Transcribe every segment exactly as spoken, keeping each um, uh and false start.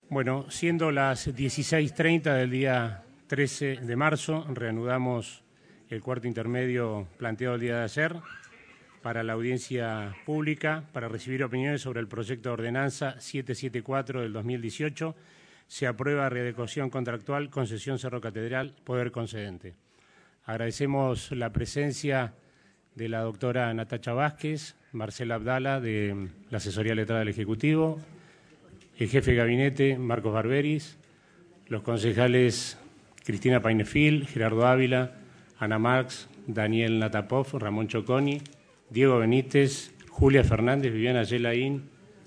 Bueno, siendo las dieciséis treinta del día trece de marzo, reanudamos el cuarto intermedio planteado el día de ayer para la audiencia pública para recibir opiniones sobre el proyecto de ordenanza setecientos setenta y cuatro del dos mil dieciocho. Se aprueba readecuación contractual, concesión Cerro Catedral, poder concedente. Agradecemos la presencia de la doctora Natacha Vázquez, Marcela Abdala, de la asesoría letrada del Ejecutivo, el jefe de gabinete, Marcos Barberis, los concejales Cristina Painefil, Gerardo Ávila, Ana Marx, Daniel Natapov, Ramón Choconi, Diego Benítez, Julia Fernández, Viviana Yelaín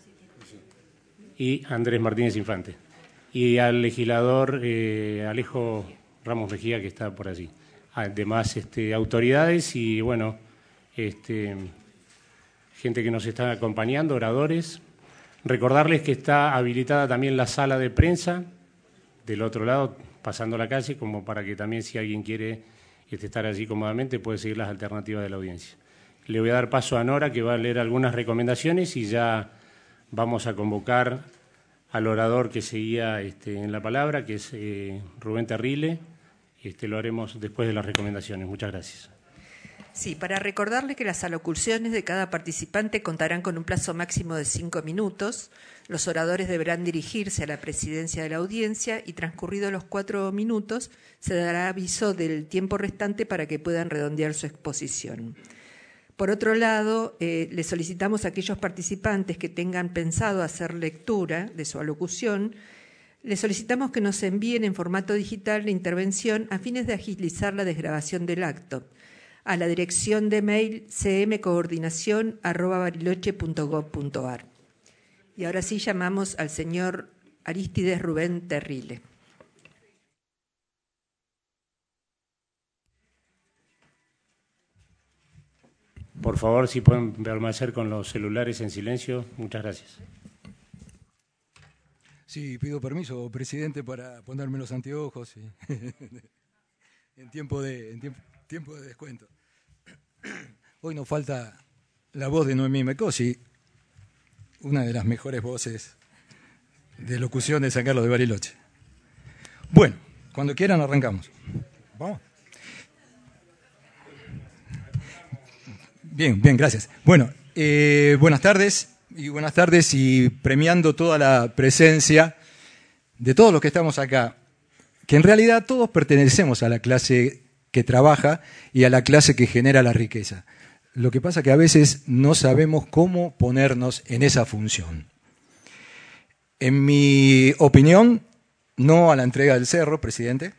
y Andrés Martínez Infante. Y al legislador eh, Alejo Ramos Mejía, que está por allí. Además, este, autoridades y, bueno, este, gente que nos está acompañando, oradores. Recordarles que está habilitada también la sala de prensa del otro lado, pasando la calle, como para que también, si alguien quiere este, estar allí cómodamente, puede seguir las alternativas de la audiencia. Le voy a dar paso a Nora, que va a leer algunas recomendaciones, y ya vamos a convocar al orador que seguía este, en la palabra, que es eh, Rubén Terrile. Este, lo haremos después de las recomendaciones. Muchas gracias. Sí, para recordarle que las alocuciones de cada participante contarán con un plazo máximo de cinco minutos. Los oradores deberán dirigirse a la presidencia de la audiencia y, transcurridos los cuatro minutos, se dará aviso del tiempo restante para que puedan redondear su exposición. Por otro lado, eh, le solicitamos a aquellos participantes que tengan pensado hacer lectura de su alocución, les solicitamos que nos envíen en formato digital la intervención a fines de agilizar la desgrabación del acto, a la dirección de mail cmcoordinación arroba bariloche punto gob punto ar. Y ahora sí llamamos al señor Arístides Rubén Terrile. Por favor, si pueden permanecer con los celulares en silencio. Muchas gracias. Sí, pido permiso, presidente, para ponerme los anteojos y en tiempo de, en tiempo, tiempo de descuento. Hoy nos falta la voz de Noemí Mecosi, una de las mejores voces de locución de San Carlos de Bariloche. Bueno, cuando quieran arrancamos. Vamos. Bien, bien, gracias. Bueno, eh, buenas tardes. Y buenas tardes, y premiando toda la presencia de todos los que estamos acá, que en realidad todos pertenecemos a la clase que trabaja y a la clase que genera la riqueza. Lo que pasa es que a veces no sabemos cómo ponernos en esa función. En mi opinión, no a la entrega del cerro, presidente,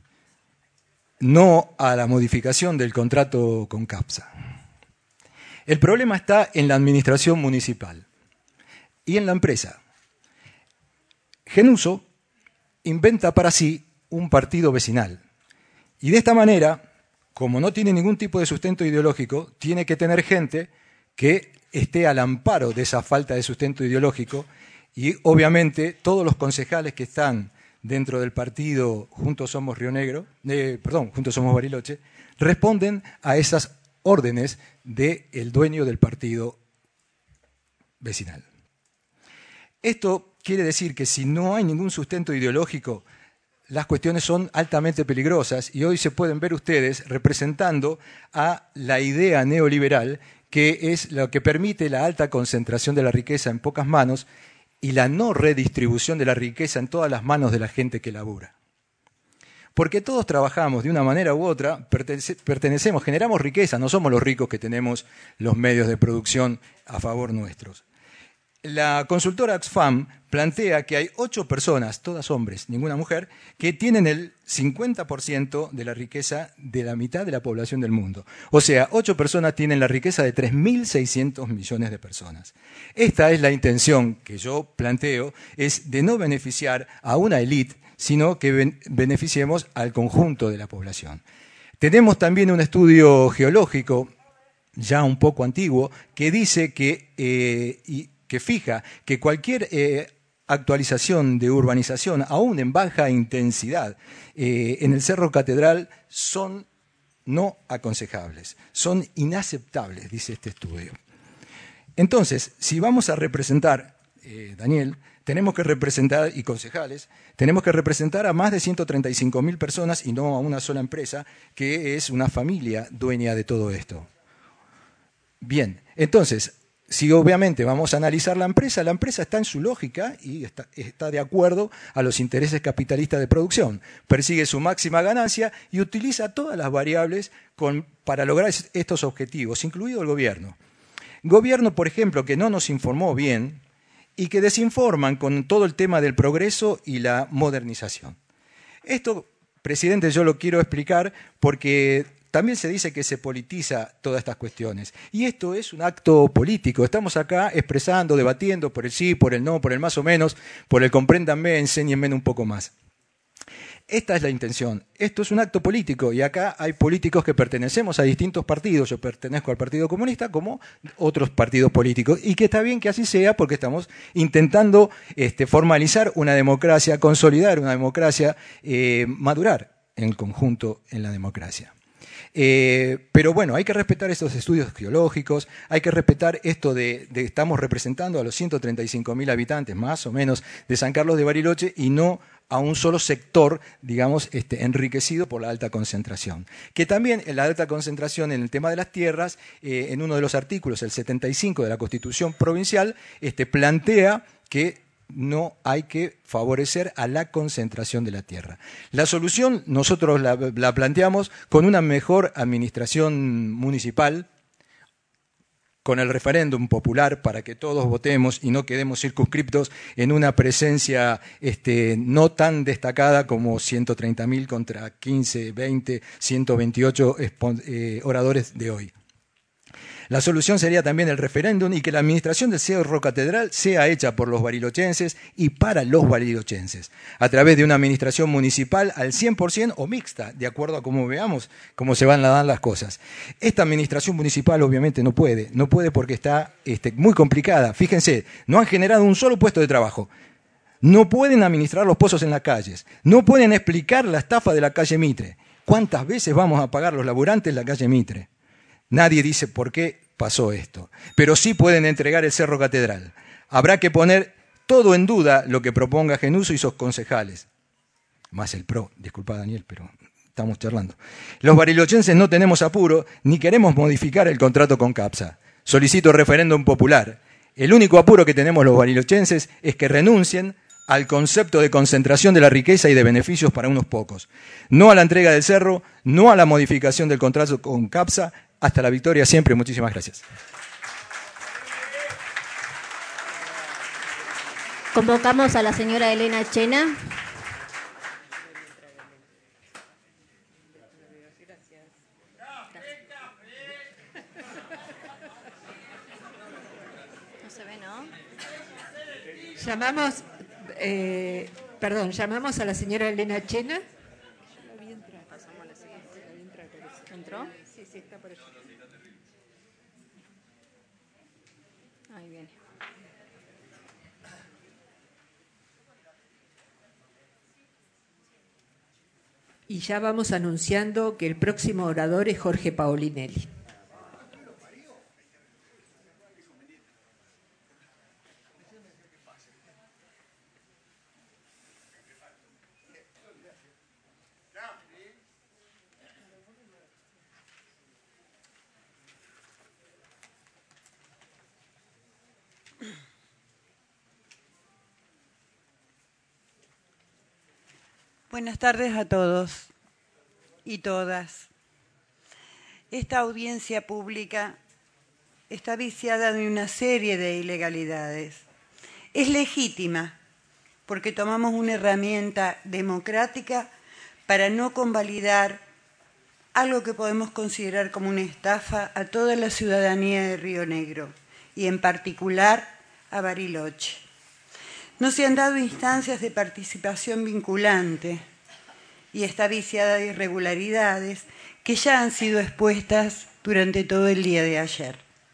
no a la modificación del contrato con CAPSA. El problema está en la administración municipal y en la empresa. Genuso inventa para sí un partido vecinal y de esta manera, como no tiene ningún tipo de sustento ideológico, tiene que tener gente que esté al amparo de esa falta de sustento ideológico y obviamente todos los concejales que están dentro del partido Juntos Somos Río Negro, eh, perdón, Juntos Somos Bariloche, responden a esas órdenes del dueño del partido vecinal. Esto quiere decir que si no hay ningún sustento ideológico, las cuestiones son altamente peligrosas y hoy se pueden ver ustedes representando a la idea neoliberal, que es lo que permite la alta concentración de la riqueza en pocas manos y la no redistribución de la riqueza en todas las manos de la gente que labura. Porque todos trabajamos de una manera u otra, pertenecemos, generamos riqueza, no somos los ricos que tenemos los medios de producción a favor nuestros. La consultora Oxfam plantea que hay ocho personas, todas hombres, ninguna mujer, que tienen el cincuenta por ciento de la riqueza de la mitad de la población del mundo. O sea, ocho personas tienen la riqueza de tres mil seiscientos millones de personas. Esta es la intención que yo planteo, es de no beneficiar a una élite, sino que beneficiemos al conjunto de la población. Tenemos también un estudio geológico, ya un poco antiguo, que dice que, eh, y, que fija que cualquier eh, actualización de urbanización, aún en baja intensidad, eh, en el Cerro Catedral son no aconsejables, son inaceptables, dice este estudio. Entonces, si vamos a representar, eh, Daniel, tenemos que representar, y concejales, tenemos que representar a más de ciento treinta y cinco mil personas y no a una sola empresa, que es una familia dueña de todo esto. Bien, entonces, si obviamente vamos a analizar la empresa, la empresa está en su lógica y está, está de acuerdo a los intereses capitalistas de producción. Persigue su máxima ganancia y utiliza todas las variables con, para lograr estos objetivos, incluido el gobierno. Gobierno, por ejemplo, que no nos informó bien y que desinforman con todo el tema del progreso y la modernización. Esto, presidente, yo lo quiero explicar porque también se dice que se politiza todas estas cuestiones. Y esto es un acto político. Estamos acá expresando, debatiendo por el sí, por el no, por el más o menos, por el compréndanme, enséñenme un poco más. Esta es la intención. Esto es un acto político y acá hay políticos que pertenecemos a distintos partidos. Yo pertenezco al Partido Comunista como otros partidos políticos y que está bien que así sea porque estamos intentando este, formalizar una democracia, consolidar una democracia, eh, madurar en el conjunto en la democracia. Eh, pero bueno, hay que respetar estos estudios geológicos, hay que respetar esto de, de estamos representando a los ciento treinta y cinco mil habitantes más o menos de San Carlos de Bariloche y no a un solo sector, digamos, este, enriquecido por la alta concentración. Que también en la alta concentración en el tema de las tierras, eh, en uno de los artículos, el setenta y cinco de la Constitución Provincial, este, plantea que no hay que favorecer a la concentración de la tierra. La solución nosotros la, la planteamos con una mejor administración municipal, con el referéndum popular para que todos votemos y no quedemos circunscriptos en una presencia este, no tan destacada como ciento treinta mil contra quince, veinte, ciento veintiocho eh, oradores de hoy. La solución sería también el referéndum y que la administración del Cerro Catedral sea hecha por los barilochenses y para los barilochenses, a través de una administración municipal al cien por ciento o mixta, de acuerdo a cómo veamos cómo se van a dar las cosas. Esta administración municipal obviamente no puede, no puede porque está este, muy complicada. Fíjense, no han generado un solo puesto de trabajo. No pueden administrar los pozos en las calles, no pueden explicar la estafa de la calle Mitre. ¿Cuántas veces vamos a pagar los laburantes la calle Mitre? Nadie dice por qué pasó esto, pero sí pueden entregar el Cerro Catedral. Habrá que poner todo en duda lo que proponga Genuso y sus concejales. Más el PRO, disculpa Daniel, pero estamos charlando. Los barilochenses no tenemos apuro, ni queremos modificar el contrato con CAPSA. Solicito referéndum popular. El único apuro que tenemos los barilochenses es que renuncien al concepto de concentración de la riqueza y de beneficios para unos pocos. No a la entrega del cerro, no a la modificación del contrato con CAPSA. Hasta la victoria siempre. Muchísimas gracias. Convocamos a la señora Elena Chena. No se ve, ¿no? Llamamos, eh, perdón, llamamos a la señora Elena Chena. ¿Entró? Sí, sí, está por allá. Ahí viene. Y ya vamos anunciando que el próximo orador es Jorge Paolinelli. Buenas tardes a todos y todas. Esta audiencia pública está viciada de una serie de ilegalidades. Es legítima porque tomamos una herramienta democrática para no convalidar algo que podemos considerar como una estafa a toda la ciudadanía de Río Negro y en particular a Bariloche. No se han dado instancias de participación vinculante y está viciada de irregularidades que ya han sido expuestas durante todo el día de ayer.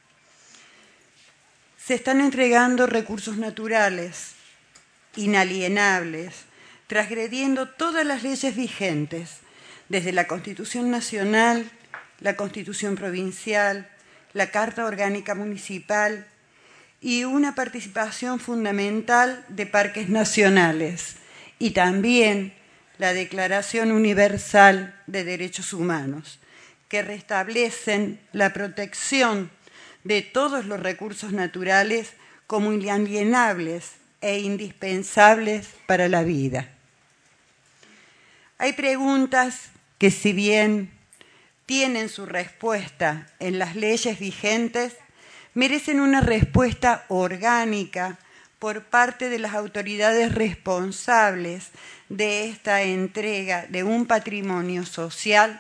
Se están entregando recursos naturales, inalienables, transgrediendo todas las leyes vigentes, desde la Constitución Nacional, la Constitución Provincial, la Carta Orgánica Municipal y una participación fundamental de parques nacionales y también la Declaración Universal de Derechos Humanos, que restablecen la protección de todos los recursos naturales como inalienables e indispensables para la vida. Hay preguntas que, si bien tienen su respuesta en las leyes vigentes, merecen una respuesta orgánica por parte de las autoridades responsables de esta entrega de un patrimonio social.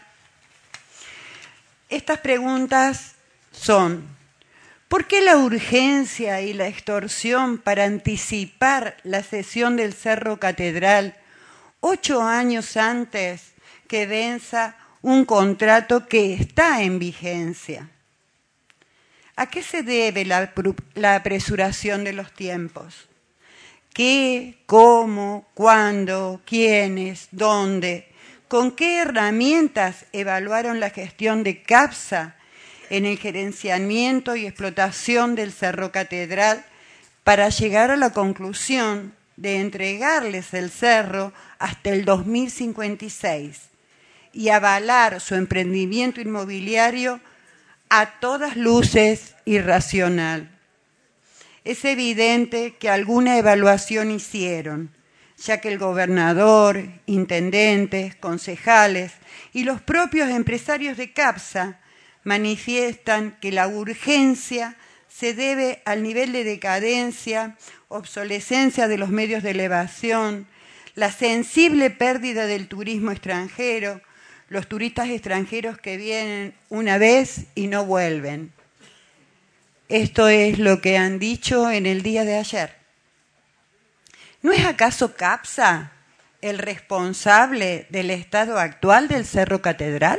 Estas preguntas son: ¿por qué la urgencia y la extorsión para anticipar la cesión del Cerro Catedral ocho años antes que venza un contrato que está en vigencia? ¿A qué se debe la, la apresuración de los tiempos? ¿Qué, cómo, cuándo, quiénes, dónde, con qué herramientas evaluaron la gestión de CAPSA en el gerenciamiento y explotación del Cerro Catedral para llegar a la conclusión de entregarles el cerro hasta el dos mil cincuenta y seis y avalar su emprendimiento inmobiliario a todas luces irracional? Es evidente que alguna evaluación hicieron, ya que el gobernador, intendentes, concejales y los propios empresarios de CAPSA manifiestan que la urgencia se debe al nivel de decadencia, obsolescencia de los medios de elevación, la sensible pérdida del turismo extranjero, los turistas extranjeros que vienen una vez y no vuelven. Esto es lo que han dicho en el día de ayer. ¿No es acaso CAPSA el responsable del estado actual del Cerro Catedral?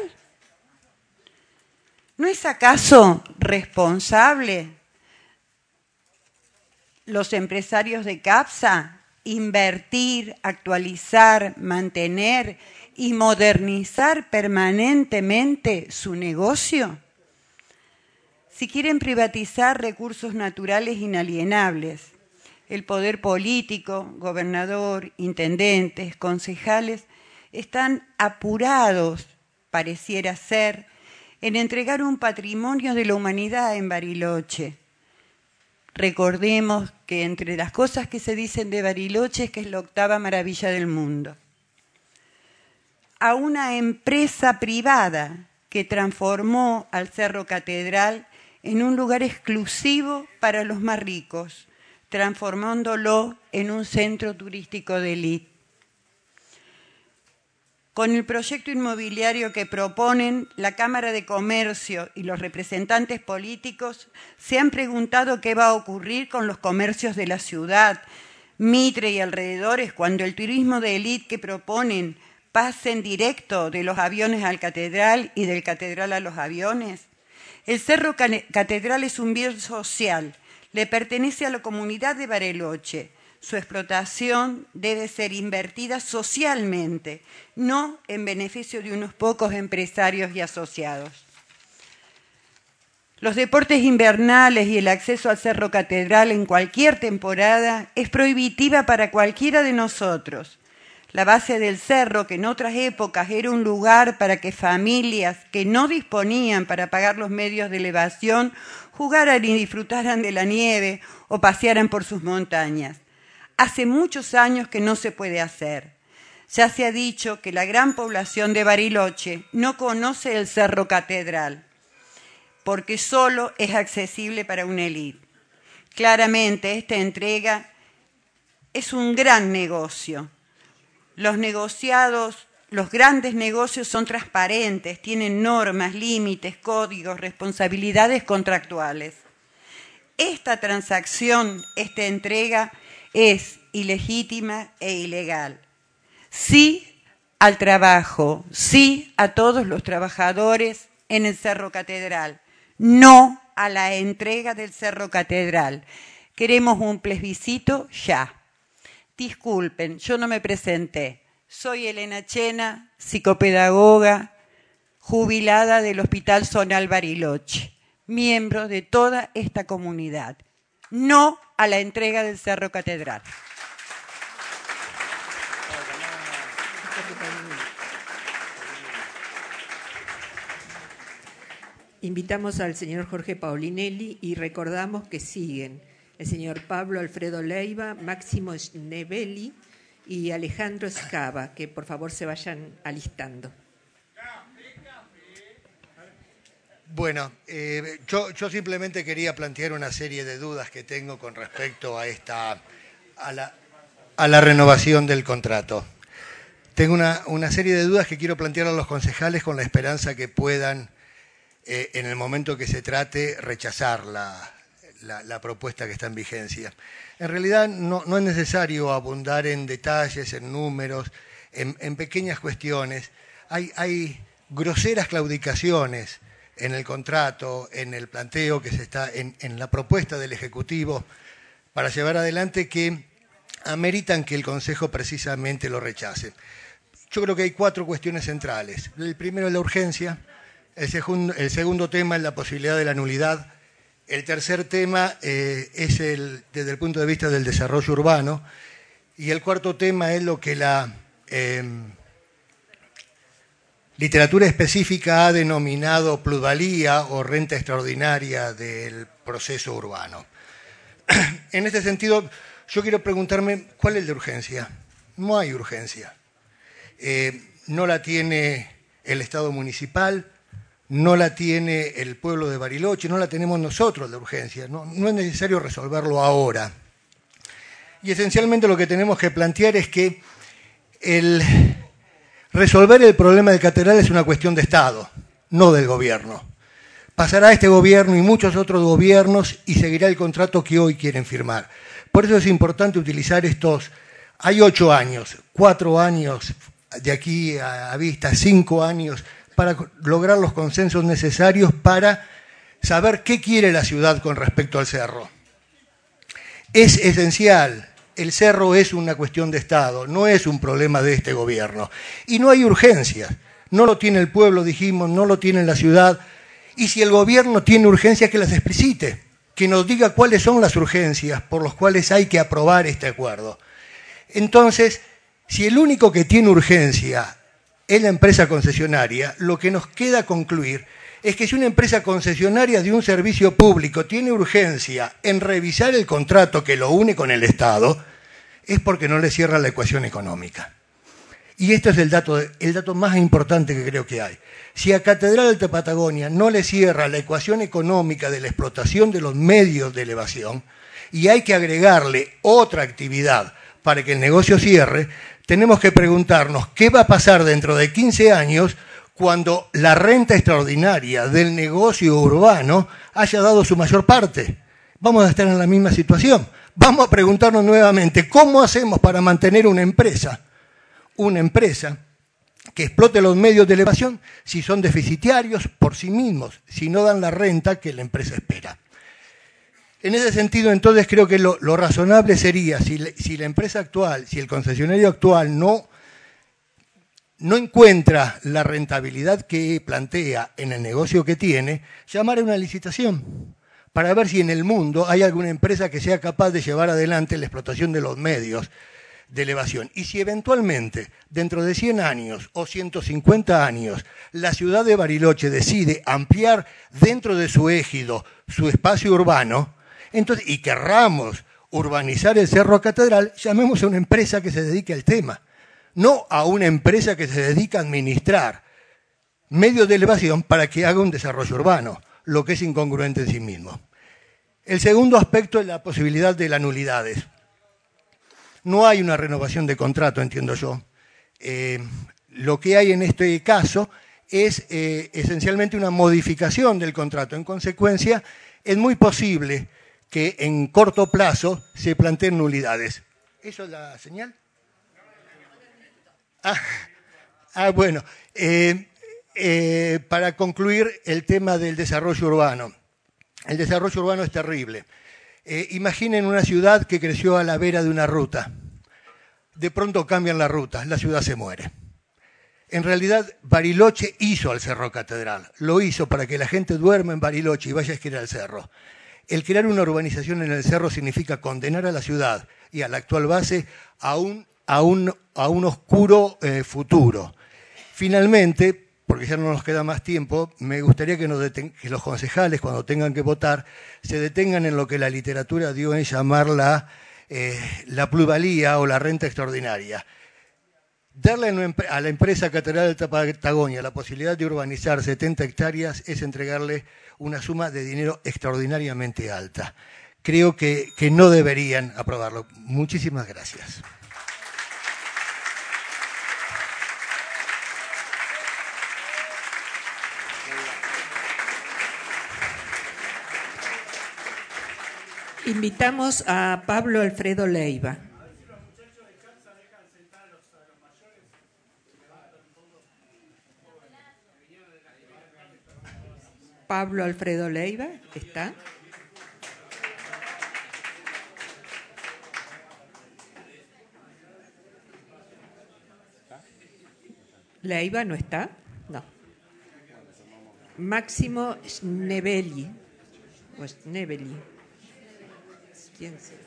¿No es acaso responsable los empresarios de CAPSA invertir, actualizar, mantener y modernizar permanentemente su negocio? Si quieren privatizar recursos naturales inalienables, el poder político, gobernador, intendentes, concejales, están apurados, pareciera ser, en entregar un patrimonio de la humanidad en Bariloche. Recordemos que entre las cosas que se dicen de Bariloche es que es la octava maravilla del mundo. A una empresa privada que transformó al Cerro Catedral en un lugar exclusivo para los más ricos, transformándolo en un centro turístico de élite. Con el proyecto inmobiliario que proponen, la Cámara de Comercio y los representantes políticos se han preguntado qué va a ocurrir con los comercios de la ciudad, Mitre y alrededores, cuando el turismo de élite que proponen pase en directo de los aviones al Catedral y del Catedral a los aviones. El Cerro Catedral es un bien social, le pertenece a la comunidad de Bariloche. Su explotación debe ser invertida socialmente, no en beneficio de unos pocos empresarios y asociados. Los deportes invernales y el acceso al Cerro Catedral en cualquier temporada es prohibitiva para cualquiera de nosotros. La base del cerro, que en otras épocas era un lugar para que familias que no disponían para pagar los medios de elevación jugaran y disfrutaran de la nieve o pasearan por sus montañas. Hace muchos años que no se puede hacer. Ya se ha dicho que la gran población de Bariloche no conoce el Cerro Catedral, porque solo es accesible para una élite. Claramente, esta entrega es un gran negocio. Los negociados, los grandes negocios son transparentes, tienen normas, límites, códigos, responsabilidades contractuales. Esta transacción, esta entrega, es ilegítima e ilegal. Sí al trabajo, sí a todos los trabajadores en el Cerro Catedral, no a la entrega del Cerro Catedral. Queremos un plebiscito ya. Disculpen, yo no me presenté. Soy Elena Chena, psicopedagoga, jubilada del Hospital Zonal Bariloche, miembro de toda esta comunidad. no a la entrega del Cerro Catedral. Invitamos al señor Jorge Paulinelli y recordamos que siguen el señor Pablo Alfredo Leiva, Máximo Schneebeli y Alejandro Escava, que por favor se vayan alistando. Bueno, eh, yo, yo simplemente quería plantear una serie de dudas que tengo con respecto a esta a la, a la renovación del contrato. Tengo una, una serie de dudas que quiero plantear a los concejales con la esperanza que puedan, eh, en el momento que se trate, rechazar la, la, la propuesta que está en vigencia. En realidad no, no es necesario abundar en detalles, en números, en, en pequeñas cuestiones. Hay, hay groseras claudicaciones en el contrato, en el planteo que se está, en, en la propuesta del Ejecutivo para llevar adelante, que ameritan que el Consejo precisamente lo rechace. Yo creo que hay cuatro cuestiones centrales. El primero es la urgencia, el segundo, el segundo tema es la posibilidad de la nulidad, el tercer tema eh, es el, desde el punto de vista del desarrollo urbano, y el cuarto tema es lo que la eh, literatura específica ha denominado plusvalía o renta extraordinaria del proceso urbano. En este sentido, yo quiero preguntarme, ¿cuál es la urgencia? No hay urgencia. Eh, no la tiene el Estado municipal, no la tiene el pueblo de Bariloche, no la tenemos nosotros, la urgencia. No, no es necesario resolverlo ahora. Y esencialmente lo que tenemos que plantear es que el resolver el problema de Catedral es una cuestión de Estado, no del gobierno. Pasará este gobierno y muchos otros gobiernos y seguirá el contrato que hoy quieren firmar. Por eso es importante utilizar estos, hay ocho años, cuatro años de aquí a vista, cinco años, para lograr los consensos necesarios para saber qué quiere la ciudad con respecto al cerro. Es esencial, el cerro es una cuestión de Estado, no es un problema de este gobierno. Y no hay urgencias, no lo tiene el pueblo, dijimos, no lo tiene la ciudad. Y si el gobierno tiene urgencias, que las explicite, que nos diga cuáles son las urgencias por las cuales hay que aprobar este acuerdo. Entonces, si el único que tiene urgencia es la empresa concesionaria, lo que nos queda concluir es que si una empresa concesionaria de un servicio público tiene urgencia en revisar el contrato que lo une con el Estado, es porque no le cierra la ecuación económica. Y este es el dato, el dato más importante que creo que hay. Si a Catedral Alta Patagonia no le cierra la ecuación económica de la explotación de los medios de elevación y hay que agregarle otra actividad para que el negocio cierre, tenemos que preguntarnos qué va a pasar dentro de quince años cuando la renta extraordinaria del negocio urbano haya dado su mayor parte. Vamos a estar en la misma situación. Vamos a preguntarnos nuevamente, ¿cómo hacemos para mantener una empresa? Una empresa que explote los medios de elevación si son deficitarios por sí mismos, si no dan la renta que la empresa espera. En ese sentido, entonces, creo que lo, lo razonable sería, si, si la empresa actual, si el concesionario actual no, no encuentra la rentabilidad que plantea en el negocio que tiene, llamar a una licitación para ver si en el mundo hay alguna empresa que sea capaz de llevar adelante la explotación de los medios de elevación. Y si eventualmente, dentro de cien años o ciento cincuenta años, la ciudad de Bariloche decide ampliar dentro de su égido su espacio urbano, entonces, y querramos urbanizar el Cerro Catedral, llamemos a una empresa que se dedique al tema, no a una empresa que se dedica a administrar medios de elevación para que haga un desarrollo urbano, lo que es incongruente en sí mismo. El segundo aspecto es la posibilidad de las nulidades. No hay una renovación de contrato, entiendo yo. Eh, lo que hay en este caso es eh, esencialmente una modificación del contrato. En consecuencia, es muy posible que en corto plazo se planteen nulidades. ¿Eso es la señal? Ah, ah bueno. Eh, eh, para concluir el tema del desarrollo urbano. El desarrollo urbano es terrible. Eh, imaginen una ciudad que creció a la vera de una ruta. De pronto cambian la ruta, la ciudad se muere. En realidad, Bariloche hizo al Cerro Catedral. Lo hizo para que la gente duerma en Bariloche y vaya a esquiar al cerro. El crear una urbanización en el cerro significa condenar a la ciudad y a la actual base a un, a un, a un oscuro eh, futuro. Finalmente, porque ya no nos queda más tiempo, me gustaría que, nos deten- que los concejales, cuando tengan que votar, se detengan en lo que la literatura dio en llamar la, eh, la plusvalía o la renta extraordinaria. Darle a la empresa Catedral de Patagonia la posibilidad de urbanizar setenta hectáreas es entregarle una suma de dinero extraordinariamente alta. Creo que, que no deberían aprobarlo. Muchísimas gracias. Invitamos a Pablo Alfredo Leiva. Pablo Alfredo Leiva, ¿está? ¿Leiva no está? No. Máximo Schneebeli. O Schneebeli. ¿Quién será?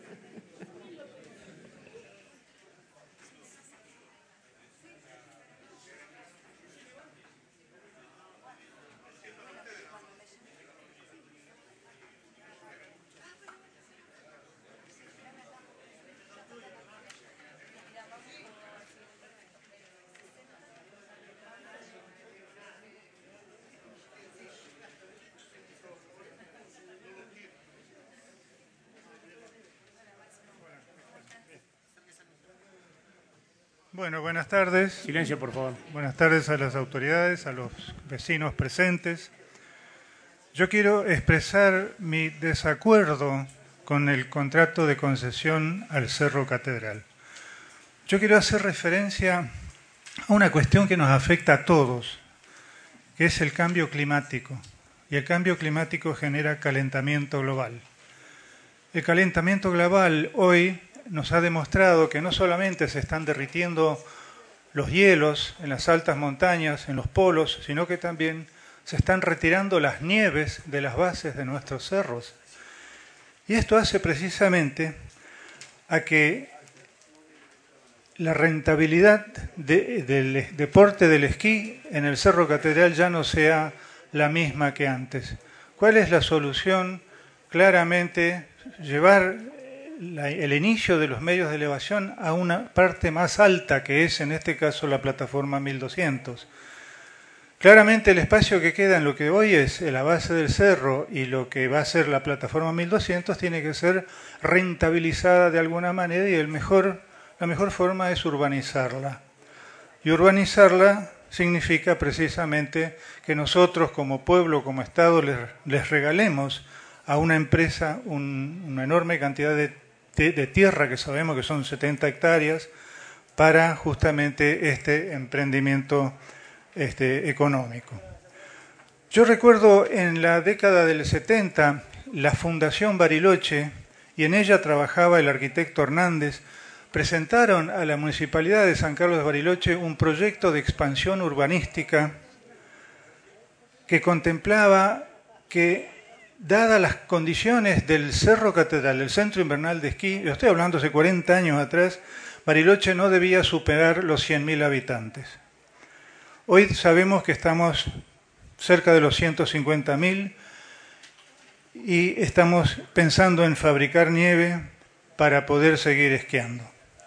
Bueno, buenas tardes. Silencio, por favor. Buenas tardes a las autoridades, a los vecinos presentes. Yo quiero expresar mi desacuerdo con el contrato de concesión al Cerro Catedral. Yo quiero hacer referencia a una cuestión que nos afecta a todos, que es el cambio climático. Y el cambio climático genera calentamiento global. El calentamiento global hoy nos ha demostrado que no solamente se están derritiendo los hielos en las altas montañas, en los polos, sino que también se están retirando las nieves de las bases de nuestros cerros. Y esto hace precisamente a que la rentabilidad de, del deporte del esquí en el Cerro Catedral ya no sea la misma que antes. ¿Cuál es la solución? Claramente llevar La, el inicio de los medios de elevación a una parte más alta, que es en este caso la plataforma mil doscientos. Claramente el espacio que queda en lo que hoy es la base del cerro y lo que va a ser la plataforma mil doscientos tiene que ser rentabilizada de alguna manera y el mejor, la mejor forma es urbanizarla. Y urbanizarla significa precisamente que nosotros como pueblo, como Estado, les, les regalemos a una empresa un, una enorme cantidad de de tierra, que sabemos que son setenta hectáreas, para justamente este emprendimiento este, económico. Yo recuerdo en la década del setenta la Fundación Bariloche, y en ella trabajaba el arquitecto Hernández, presentaron a la Municipalidad de San Carlos de Bariloche un proyecto de expansión urbanística que contemplaba que, dadas las condiciones del Cerro Catedral, el centro invernal de esquí, lo estoy hablando hace cuarenta años atrás, Bariloche no debía superar los cien mil habitantes. Hoy sabemos que estamos cerca de los ciento cincuenta mil y estamos pensando en fabricar nieve para poder seguir esquiando.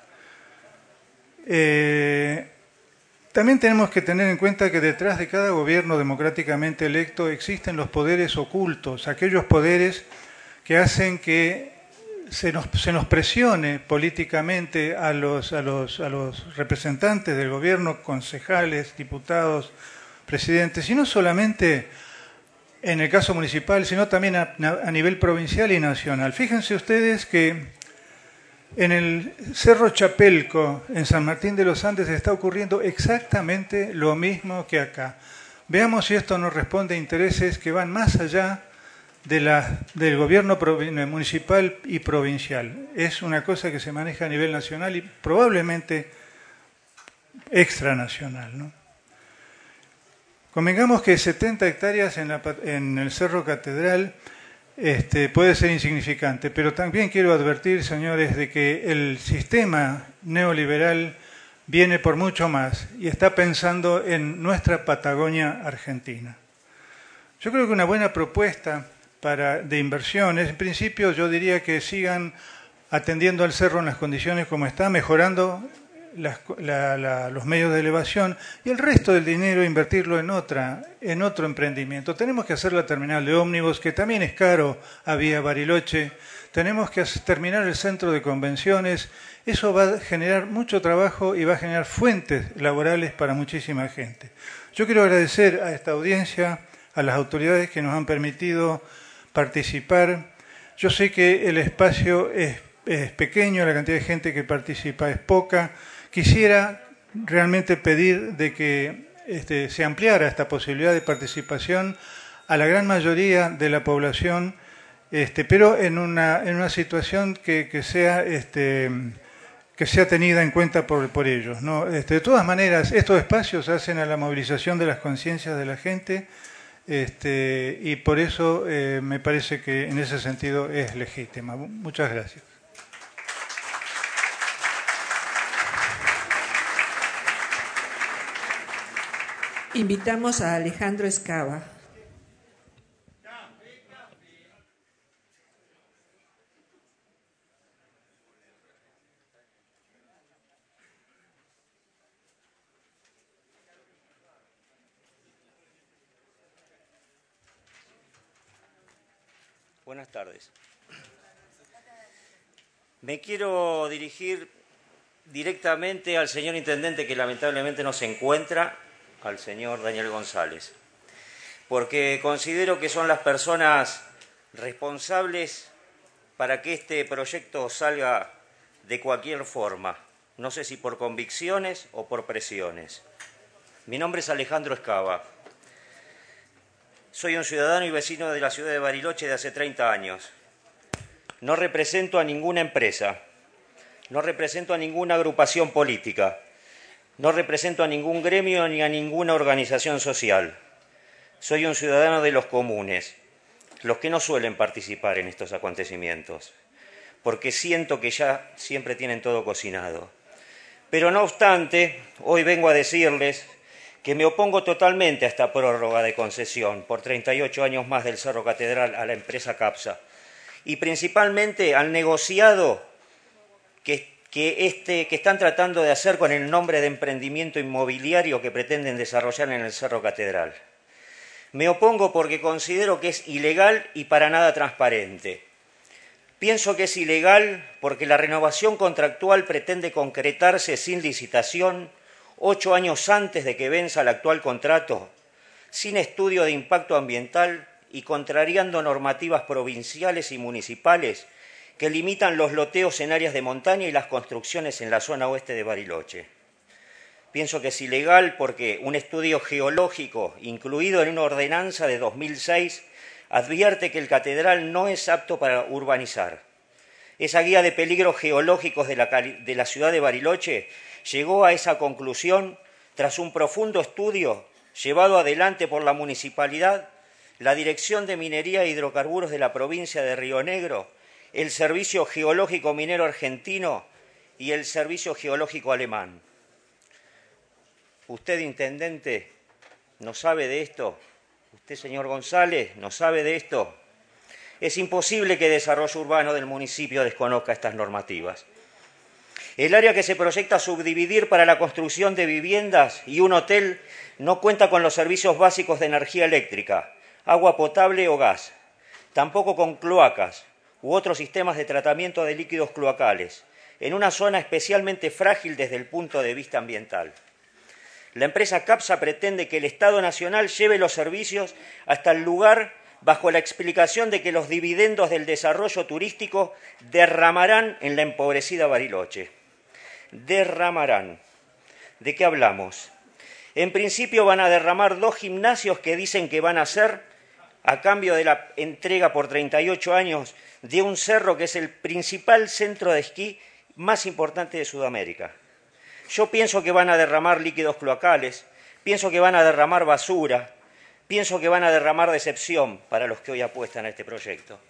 Eh, También tenemos que tener en cuenta que detrás de cada gobierno democráticamente electo existen los poderes ocultos, aquellos poderes que hacen que se nos, se nos presione políticamente a los, a, los, a los representantes del gobierno, concejales, diputados, presidentes, y no solamente en el caso municipal, sino también a, a nivel provincial y nacional. Fíjense ustedes que en el Cerro Chapelco, en San Martín de los Andes, está ocurriendo exactamente lo mismo que acá. Veamos si esto no responde a intereses que van más allá de la, del gobierno municipal y provincial. Es una cosa que se maneja a nivel nacional y probablemente extranacional, ¿no? Convengamos que setenta hectáreas en, la, en el Cerro Catedral este, puede ser insignificante, pero también quiero advertir, señores, de que el sistema neoliberal viene por mucho más y está pensando en nuestra Patagonia argentina. Yo creo que una buena propuesta para, de inversiones, en principio yo diría que sigan atendiendo al cerro en las condiciones como está, mejorando las, la, la, los medios de elevación y el resto del dinero invertirlo en, otra, en otro emprendimiento. Tenemos que hacer la terminal de ómnibus, que también es caro a Vía Bariloche. Tenemos que hacer, terminar el centro de convenciones. Eso va a generar mucho trabajo y va a generar fuentes laborales para muchísima gente. Yo quiero agradecer a esta audiencia, a las autoridades que nos han permitido participar. Yo sé que el espacio es, es pequeño, la cantidad de gente que participa es poca. Quisiera realmente pedir de que este, se ampliara esta posibilidad de participación a la gran mayoría de la población, este, pero en una, en una situación que, que, sea, este, que sea tenida en cuenta por, por ellos, ¿no? Este, de todas maneras, estos espacios hacen a la movilización de las conciencias de la gente, este, y por eso eh, me parece que en ese sentido es legítima. Muchas gracias. Invitamos a Alejandro Escava. Buenas tardes. Me quiero dirigir directamente al señor intendente que lamentablemente no se encuentra, al señor Daniel González, porque considero que son las personas responsables para que este proyecto salga de cualquier forma, no sé si por convicciones o por presiones. Mi nombre es Alejandro Escava. Soy un ciudadano y vecino de la ciudad de Bariloche de hace treinta años. No represento a ninguna empresa, no represento a ninguna agrupación política, no represento a ningún gremio ni a ninguna organización social. Soy un ciudadano de los comunes, los que no suelen participar en estos acontecimientos, porque siento que ya siempre tienen todo cocinado. Pero no obstante, hoy vengo a decirles que me opongo totalmente a esta prórroga de concesión por treinta y ocho años más del Cerro Catedral a la empresa CAPSA y principalmente al negociado que, que, este, que están tratando de hacer con el nombre de emprendimiento inmobiliario que pretenden desarrollar en el Cerro Catedral. Me opongo porque considero que es ilegal y para nada transparente. Pienso que es ilegal porque la renovación contractual pretende concretarse sin licitación, ocho años antes de que venza el actual contrato, sin estudio de impacto ambiental y contrariando normativas provinciales y municipales que limitan los loteos en áreas de montaña y las construcciones en la zona oeste de Bariloche. Pienso que es ilegal porque un estudio geológico incluido en una ordenanza de dos mil seis advierte que el catedral no es apto para urbanizar. Esa guía de peligros geológicos de la, de la ciudad de Bariloche llegó a esa conclusión tras un profundo estudio llevado adelante por la municipalidad, la Dirección de Minería e Hidrocarburos de la provincia de Río Negro, el Servicio Geológico Minero Argentino y el Servicio Geológico Alemán. Usted, intendente, ¿no sabe de esto? Usted, señor González, ¿no sabe de esto? Es imposible que el desarrollo urbano del municipio desconozca estas normativas. El área que se proyecta subdividir para la construcción de viviendas y un hotel no cuenta con los servicios básicos de energía eléctrica, agua potable o gas, tampoco con cloacas u otros sistemas de tratamiento de líquidos cloacales, en una zona especialmente frágil desde el punto de vista ambiental. La empresa CAPSA pretende que el Estado Nacional lleve los servicios hasta el lugar bajo la explicación de que los dividendos del desarrollo turístico derramarán en la empobrecida Bariloche. Derramarán. ¿De qué hablamos? En principio van a derramar dos gimnasios que dicen que van a hacer a cambio de la entrega por treinta y ocho años de un cerro que es el principal centro de esquí más importante de Sudamérica. Yo pienso que van a derramar líquidos cloacales, pienso que van a derramar basura, pienso que van a derramar decepción para los que hoy apuestan a este proyecto.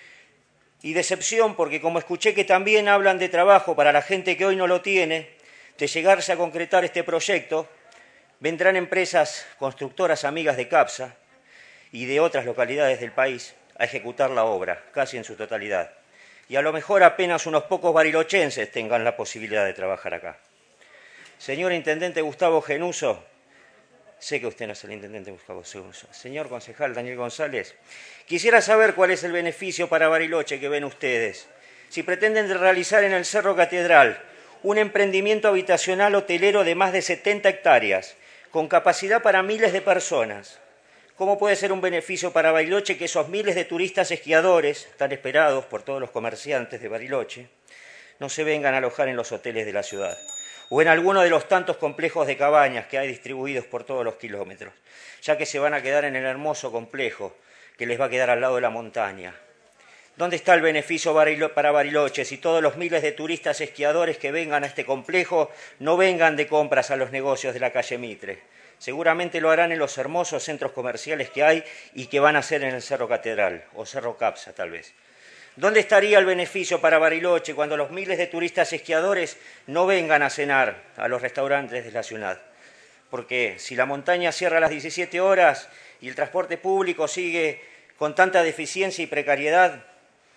Y decepción porque, como escuché que también hablan de trabajo para la gente que hoy no lo tiene, de llegarse a concretar este proyecto, vendrán empresas constructoras amigas de CAPSA y de otras localidades del país a ejecutar la obra, casi en su totalidad. Y a lo mejor apenas unos pocos barilochenses tengan la posibilidad de trabajar acá. Señor Intendente Gustavo Genuso, sé que usted no es el Intendente Gustavo Genuso. Señor Concejal Daniel González, quisiera saber cuál es el beneficio para Bariloche que ven ustedes. Si pretenden realizar en el Cerro Catedral un emprendimiento habitacional hotelero de más de setenta hectáreas, con capacidad para miles de personas, ¿cómo puede ser un beneficio para Bariloche que esos miles de turistas esquiadores, tan esperados por todos los comerciantes de Bariloche, no se vengan a alojar en los hoteles de la ciudad o en alguno de los tantos complejos de cabañas que hay distribuidos por todos los kilómetros, ya que se van a quedar en el hermoso complejo que les va a quedar al lado de la montaña? ¿Dónde está el beneficio para Bariloche si todos los miles de turistas esquiadores que vengan a este complejo no vengan de compras a los negocios de la calle Mitre? Seguramente lo harán en los hermosos centros comerciales que hay y que van a ser en el Cerro Catedral o Cerro Capsa, tal vez. ¿Dónde estaría el beneficio para Bariloche cuando los miles de turistas esquiadores no vengan a cenar a los restaurantes de la ciudad? Porque si la montaña cierra a las diecisiete horas y el transporte público sigue con tanta deficiencia y precariedad,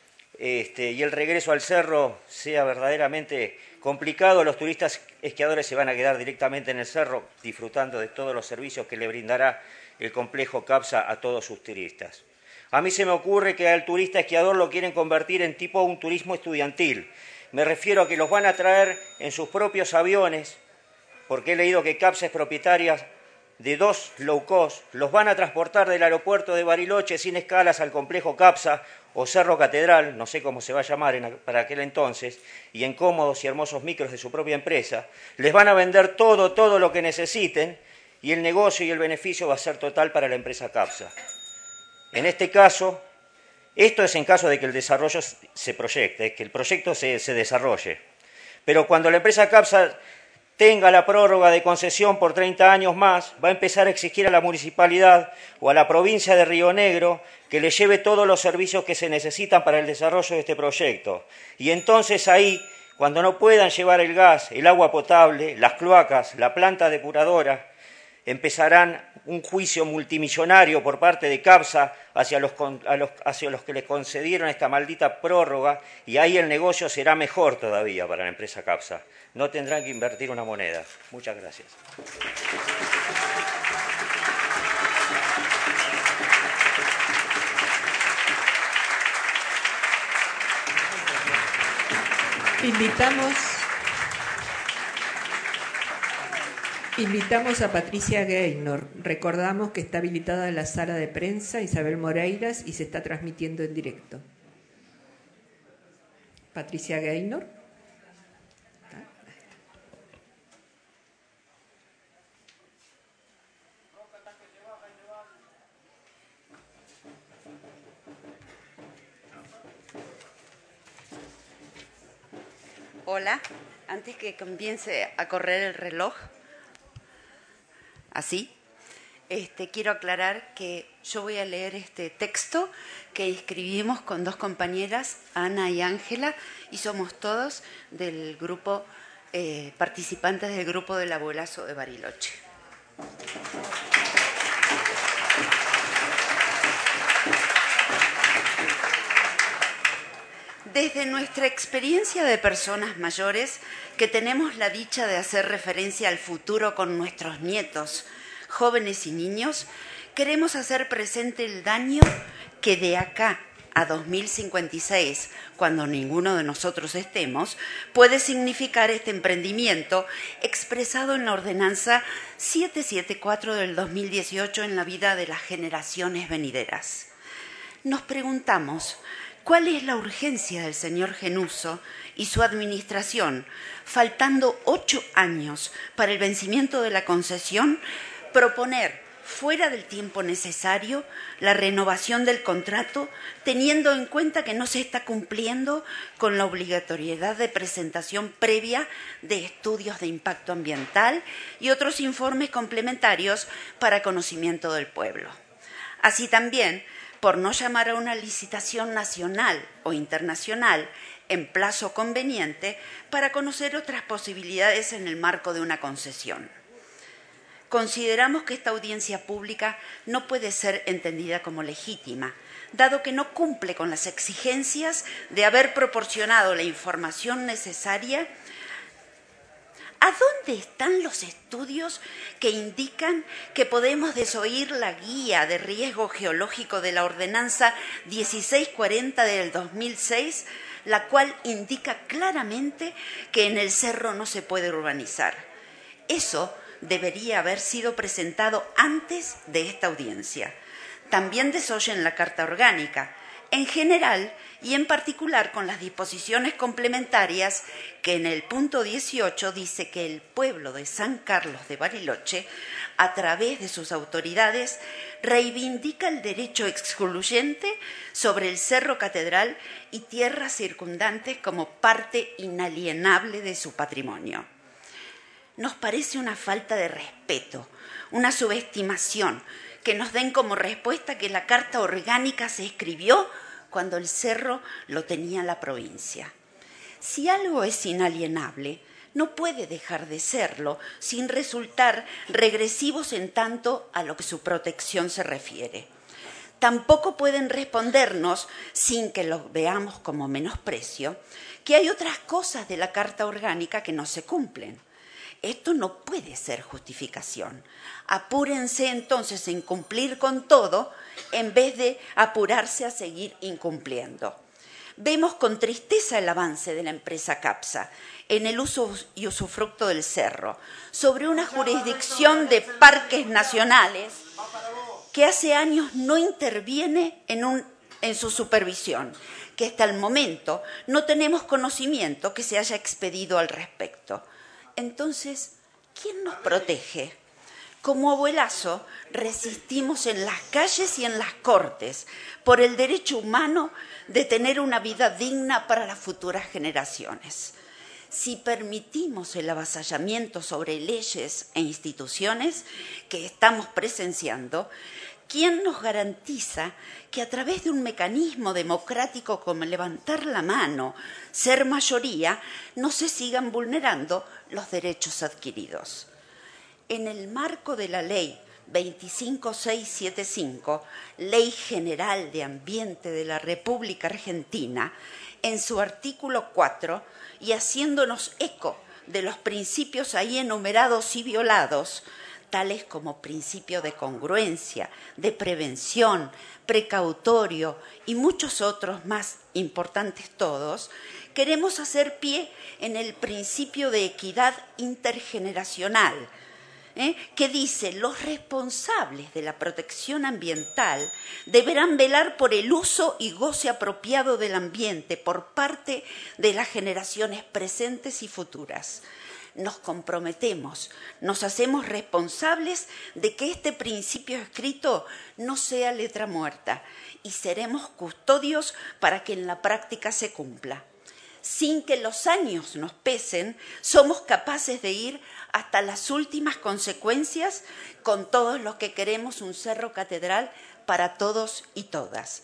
este, y el regreso al cerro sea verdaderamente complicado, los turistas esquiadores se van a quedar directamente en el cerro disfrutando de todos los servicios que le brindará el complejo CAPSA a todos sus turistas. A mí se me ocurre que al turista esquiador lo quieren convertir en tipo un turismo estudiantil. Me refiero a que los van a traer en sus propios aviones, porque he leído que CAPSA es propietaria de dos low cost, los van a transportar del aeropuerto de Bariloche sin escalas al complejo CAPSA o Cerro Catedral, no sé cómo se va a llamar en, para aquel entonces, y en cómodos y hermosos micros de su propia empresa, les van a vender todo, todo lo que necesiten, y el negocio y el beneficio va a ser total para la empresa CAPSA. En este caso, esto es en caso de que el desarrollo se proyecte, que el proyecto se, se desarrolle. Pero cuando la empresa CAPSA tenga la prórroga de concesión por treinta años más, va a empezar a exigir a la municipalidad o a la provincia de Río Negro que le lleve todos los servicios que se necesitan para el desarrollo de este proyecto. Y entonces ahí, cuando no puedan llevar el gas, el agua potable, las cloacas, la planta depuradora, empezarán un juicio multimillonario por parte de CAPSA hacia los, a los, hacia los que les concedieron esta maldita prórroga, y ahí el negocio será mejor todavía para la empresa CAPSA. No tendrán que invertir una moneda. Muchas gracias. Invitamos, invitamos a Patricia Gaynor. Recordamos que está habilitada la sala de prensa Isabel Moreiras y se está transmitiendo en directo. Patricia Gaynor. Hola, antes que comience a correr el reloj, así, este, quiero aclarar que yo voy a leer este texto que escribimos con dos compañeras, Ana y Ángela, y somos todos del grupo, eh, participantes del grupo del Abuelazo de Bariloche. Desde nuestra experiencia de personas mayores, que tenemos la dicha de hacer referencia al futuro con nuestros nietos, jóvenes y niños, queremos hacer presente el daño que de acá a dos mil cincuenta y seis, cuando ninguno de nosotros estemos, puede significar este emprendimiento expresado en la ordenanza setecientos setenta y cuatro del dos mil dieciocho en la vida de las generaciones venideras. Nos preguntamos, ¿cuál es la urgencia del señor Genuso y su administración, faltando ocho años para el vencimiento de la concesión, proponer fuera del tiempo necesario la renovación del contrato, teniendo en cuenta que no se está cumpliendo con la obligatoriedad de presentación previa de estudios de impacto ambiental y otros informes complementarios para conocimiento del pueblo? Así también, por no llamar a una licitación nacional o internacional en plazo conveniente para conocer otras posibilidades en el marco de una concesión. Consideramos que esta audiencia pública no puede ser entendida como legítima, dado que no cumple con las exigencias de haber proporcionado la información necesaria. ¿A dónde están los estudios que indican que podemos desoír la guía de riesgo geológico de la Ordenanza dieciséis cuarenta del dos mil seis, la cual indica claramente que en el cerro no se puede urbanizar? Eso debería haber sido presentado antes de esta audiencia. También desoyen la Carta Orgánica, en general y en particular con las disposiciones complementarias que en el punto dieciocho dice que el pueblo de San Carlos de Bariloche, a través de sus autoridades, reivindica el derecho excluyente sobre el Cerro Catedral y tierras circundantes como parte inalienable de su patrimonio. Nos parece una falta de respeto, una subestimación, que nos den como respuesta que la Carta Orgánica se escribió cuando el cerro lo tenía la provincia. Si algo es inalienable, no puede dejar de serlo sin resultar regresivos en tanto a lo que su protección se refiere. Tampoco pueden respondernos, sin que lo veamos como menosprecio, que hay otras cosas de la Carta Orgánica que no se cumplen. Esto no puede ser justificación. Apúrense entonces en cumplir con todo en vez de apurarse a seguir incumpliendo. Vemos con tristeza el avance de la empresa CAPSA en el uso y usufructo del cerro sobre una jurisdicción de parques nacionales que hace años no interviene en, un, en su supervisión, que hasta el momento no tenemos conocimiento que se haya expedido al respecto. Entonces, ¿quién nos protege? Como abuelazo, resistimos en las calles y en las cortes por el derecho humano de tener una vida digna para las futuras generaciones. Si permitimos el avasallamiento sobre leyes e instituciones que estamos presenciando, ¿quién nos garantiza que a través de un mecanismo democrático como levantar la mano, ser mayoría, no se sigan vulnerando los derechos adquiridos? En el marco de la Ley veinticinco mil seiscientos setenta y cinco, Ley General de Ambiente de la República Argentina, en su artículo cuatro, y haciéndonos eco de los principios ahí enumerados y violados, tales como principio de congruencia, de prevención, precautorio y muchos otros más importantes todos, queremos hacer pie en el principio de equidad intergeneracional, ¿eh? que dice: los responsables de la protección ambiental deberán velar por el uso y goce apropiado del ambiente por parte de las generaciones presentes y futuras. Nos comprometemos, nos hacemos responsables de que este principio escrito no sea letra muerta y seremos custodios para que en la práctica se cumpla. Sin que los años nos pesen, somos capaces de ir hasta las últimas consecuencias con todos los que queremos un cerro catedral para todos y todas.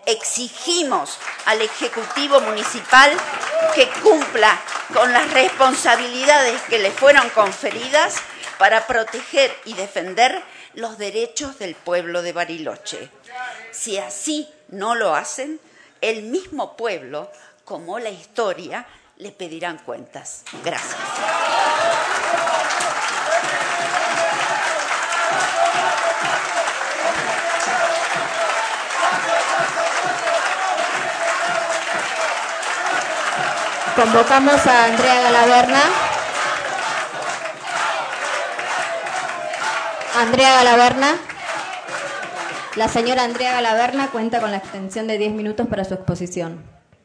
Exigimos al Ejecutivo Municipal que cumpla con las responsabilidades que le fueron conferidas para proteger y defender los derechos del pueblo de Bariloche. Si así no lo hacen, el mismo pueblo, como la historia, le pedirán cuentas. Gracias. Convocamos a Andrea Galaverna. Andrea Galaverna. La señora Andrea Galaverna cuenta con la extensión de diez minutos para su exposición.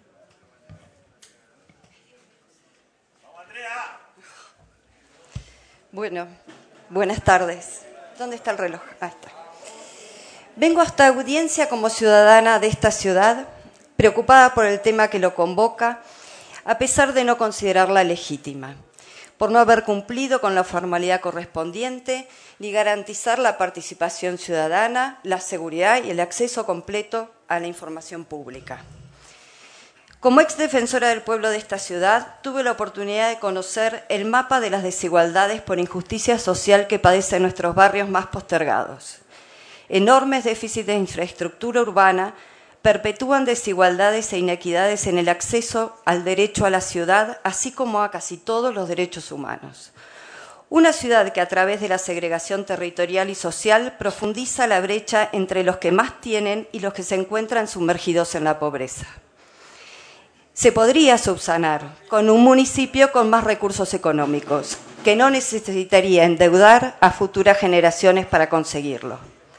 Bueno, buenas tardes. ¿Dónde está el reloj? Ah, está. Vengo a esta audiencia como ciudadana de esta ciudad, preocupada por el tema que lo convoca, a pesar de no considerarla legítima, por no haber cumplido con la formalidad correspondiente ni garantizar la participación ciudadana, la seguridad y el acceso completo a la información pública. Como ex defensora del pueblo de esta ciudad, tuve la oportunidad de conocer el mapa de las desigualdades por injusticia social que padecen nuestros barrios más postergados. Enormes déficits de infraestructura urbana perpetúan desigualdades e inequidades en el acceso al derecho a la ciudad, así como a casi todos los derechos humanos. Una ciudad que a través de la segregación territorial y social profundiza la brecha entre los que más tienen y los que se encuentran sumergidos en la pobreza. Se podría subsanar con un municipio con más recursos económicos, que no necesitaría endeudar a futuras generaciones para conseguirlo.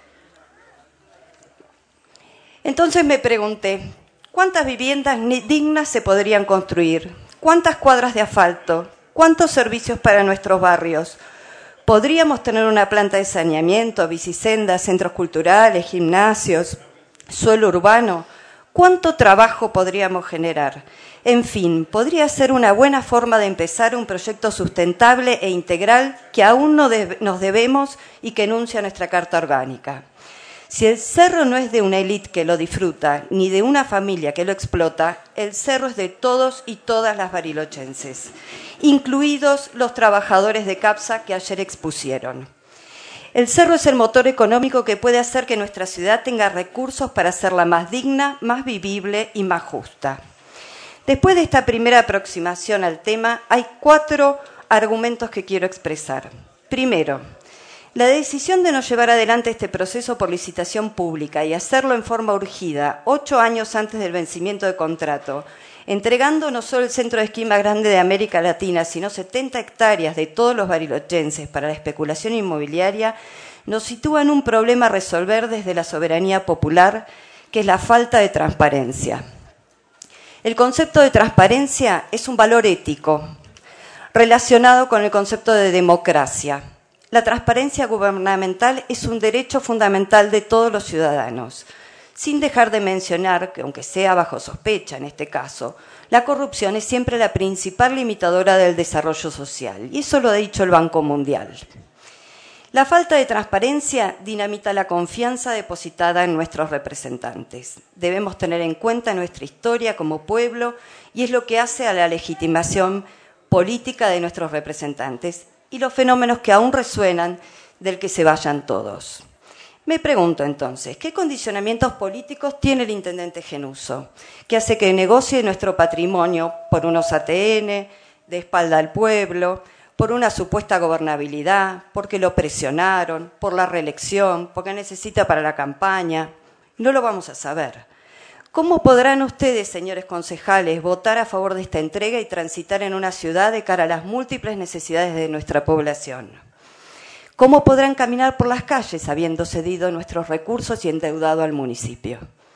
Entonces me pregunté, ¿cuántas viviendas dignas se podrían construir? ¿Cuántas cuadras de asfalto? ¿Cuántos servicios para nuestros barrios? ¿Podríamos tener una planta de saneamiento, bicisendas, centros culturales, gimnasios, suelo urbano? ¿Cuánto trabajo podríamos generar? En fin, podría ser una buena forma de empezar un proyecto sustentable e integral que aún no de- nos debemos y que enuncia nuestra Carta Orgánica. Si el cerro no es de una élite que lo disfruta, ni de una familia que lo explota, el cerro es de todos y todas las barilochenses, incluidos los trabajadores de CAPSA que ayer expusieron. El cerro es el motor económico que puede hacer que nuestra ciudad tenga recursos para hacerla más digna, más vivible y más justa. Después de esta primera aproximación al tema, hay cuatro argumentos que quiero expresar. Primero, la decisión de no llevar adelante este proceso por licitación pública y hacerlo en forma urgida, ocho años antes del vencimiento de contrato, entregando no solo el centro de esquí más grande de América Latina, sino setenta hectáreas de todos los barilochenses para la especulación inmobiliaria, nos sitúa en un problema a resolver desde la soberanía popular, que es la falta de transparencia. El concepto de transparencia es un valor ético relacionado con el concepto de democracia. La transparencia gubernamental es un derecho fundamental de todos los ciudadanos, sin dejar de mencionar que, aunque sea bajo sospecha en este caso, la corrupción es siempre la principal limitadora del desarrollo social, y eso lo ha dicho el Banco Mundial. La falta de transparencia dinamita la confianza depositada en nuestros representantes. Debemos tener en cuenta nuestra historia como pueblo y es lo que hace a la legitimación política de nuestros representantes y los fenómenos que aún resuenan del que se vayan todos. Me pregunto entonces, ¿qué condicionamientos políticos tiene el intendente Genuso, que hace que negocie nuestro patrimonio por unos A T N, de espalda al pueblo, por una supuesta gobernabilidad, porque lo presionaron, por la reelección, porque necesita para la campaña? No lo vamos a saber. ¿Cómo podrán ustedes, señores concejales, votar a favor de esta entrega y transitar en una ciudad de cara a las múltiples necesidades de nuestra población? ¿Cómo podrán caminar por las calles habiendo cedido nuestros recursos y endeudado al municipio?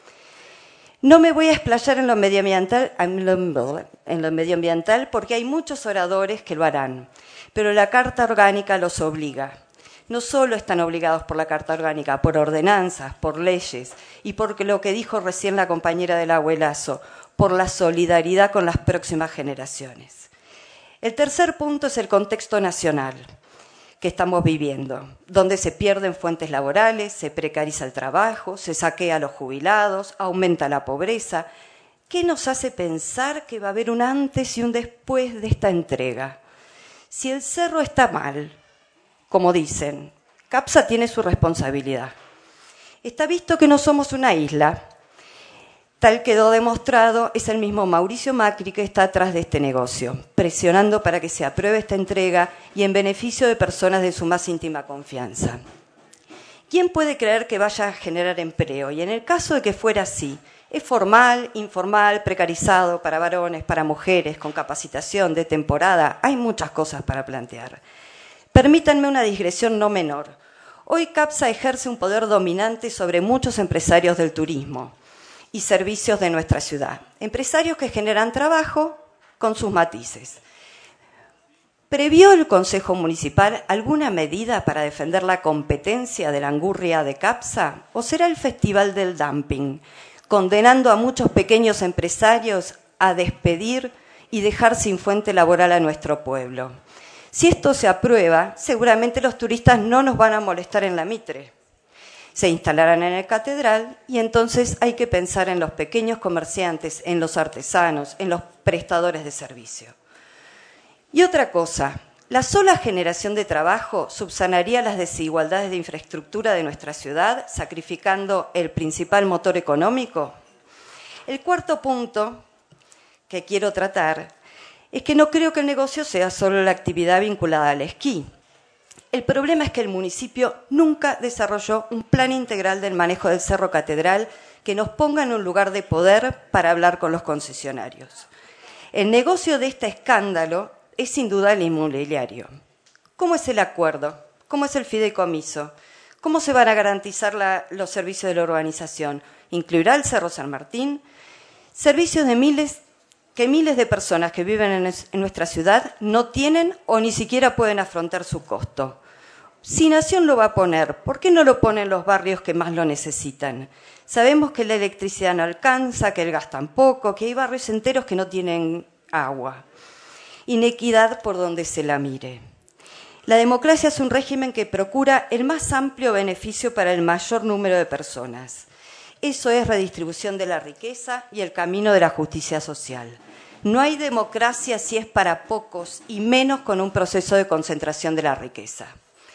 No me voy a explayar en lo medioambiental, en lo medioambiental porque hay muchos oradores que lo harán, pero la Carta Orgánica los obliga. No solo están obligados por la Carta Orgánica, por ordenanzas, por leyes y por lo que dijo recién la compañera del abuelazo, por la solidaridad con las próximas generaciones. El tercer punto es el contexto nacional que estamos viviendo, donde se pierden fuentes laborales, se precariza el trabajo, se saquea a los jubilados, aumenta la pobreza. ¿Qué nos hace pensar que va a haber un antes y un después de esta entrega? Si el cerro está mal, como dicen, CAPSA tiene su responsabilidad. Está visto que no somos una isla. Tal quedó demostrado, es el mismo Mauricio Macri que está atrás de este negocio, presionando para que se apruebe esta entrega y en beneficio de personas de su más íntima confianza. ¿Quién puede creer que vaya a generar empleo? Y en el caso de que fuera así, ¿es formal, informal, precarizado, para varones, para mujeres, con capacitación de temporada? Hay muchas cosas para plantear. Permítanme una digresión no menor. Hoy CAPSA ejerce un poder dominante sobre muchos empresarios del turismo y servicios de nuestra ciudad. Empresarios que generan trabajo con sus matices. ¿Previó el Consejo Municipal alguna medida para defender la competencia de la angurria de CAPSA? ¿O será el Festival del Dumping, condenando a muchos pequeños empresarios a despedir y dejar sin fuente laboral a nuestro pueblo? Si esto se aprueba, seguramente los turistas no nos van a molestar en la Mitre. Se instalarán en el Catedral y entonces hay que pensar en los pequeños comerciantes, en los artesanos, en los prestadores de servicio. Y otra cosa, la sola generación de trabajo subsanaría las desigualdades de infraestructura de nuestra ciudad, sacrificando el principal motor económico. El cuarto punto que quiero tratar es que no creo que el negocio sea solo la actividad vinculada al esquí. El problema es que el municipio nunca desarrolló un plan integral del manejo del Cerro Catedral que nos ponga en un lugar de poder para hablar con los concesionarios. El negocio de este escándalo es sin duda el inmobiliario. ¿Cómo es el acuerdo? ¿Cómo es el fideicomiso? ¿Cómo se van a garantizar la, los servicios de la urbanización? ¿Incluirá el Cerro San Martín? Servicios de miles, que miles de personas que viven en, en nuestra ciudad no tienen o ni siquiera pueden afrontar su costo. Si Nación lo va a poner, ¿por qué no lo ponen los barrios que más lo necesitan? Sabemos que la electricidad no alcanza, que el gas tampoco, que hay barrios enteros que no tienen agua. Inequidad por donde se la mire. La democracia es un régimen que procura el más amplio beneficio para el mayor número de personas. Eso es redistribución de la riqueza y el camino de la justicia social. No hay democracia si es para pocos y menos con un proceso de concentración de la riqueza.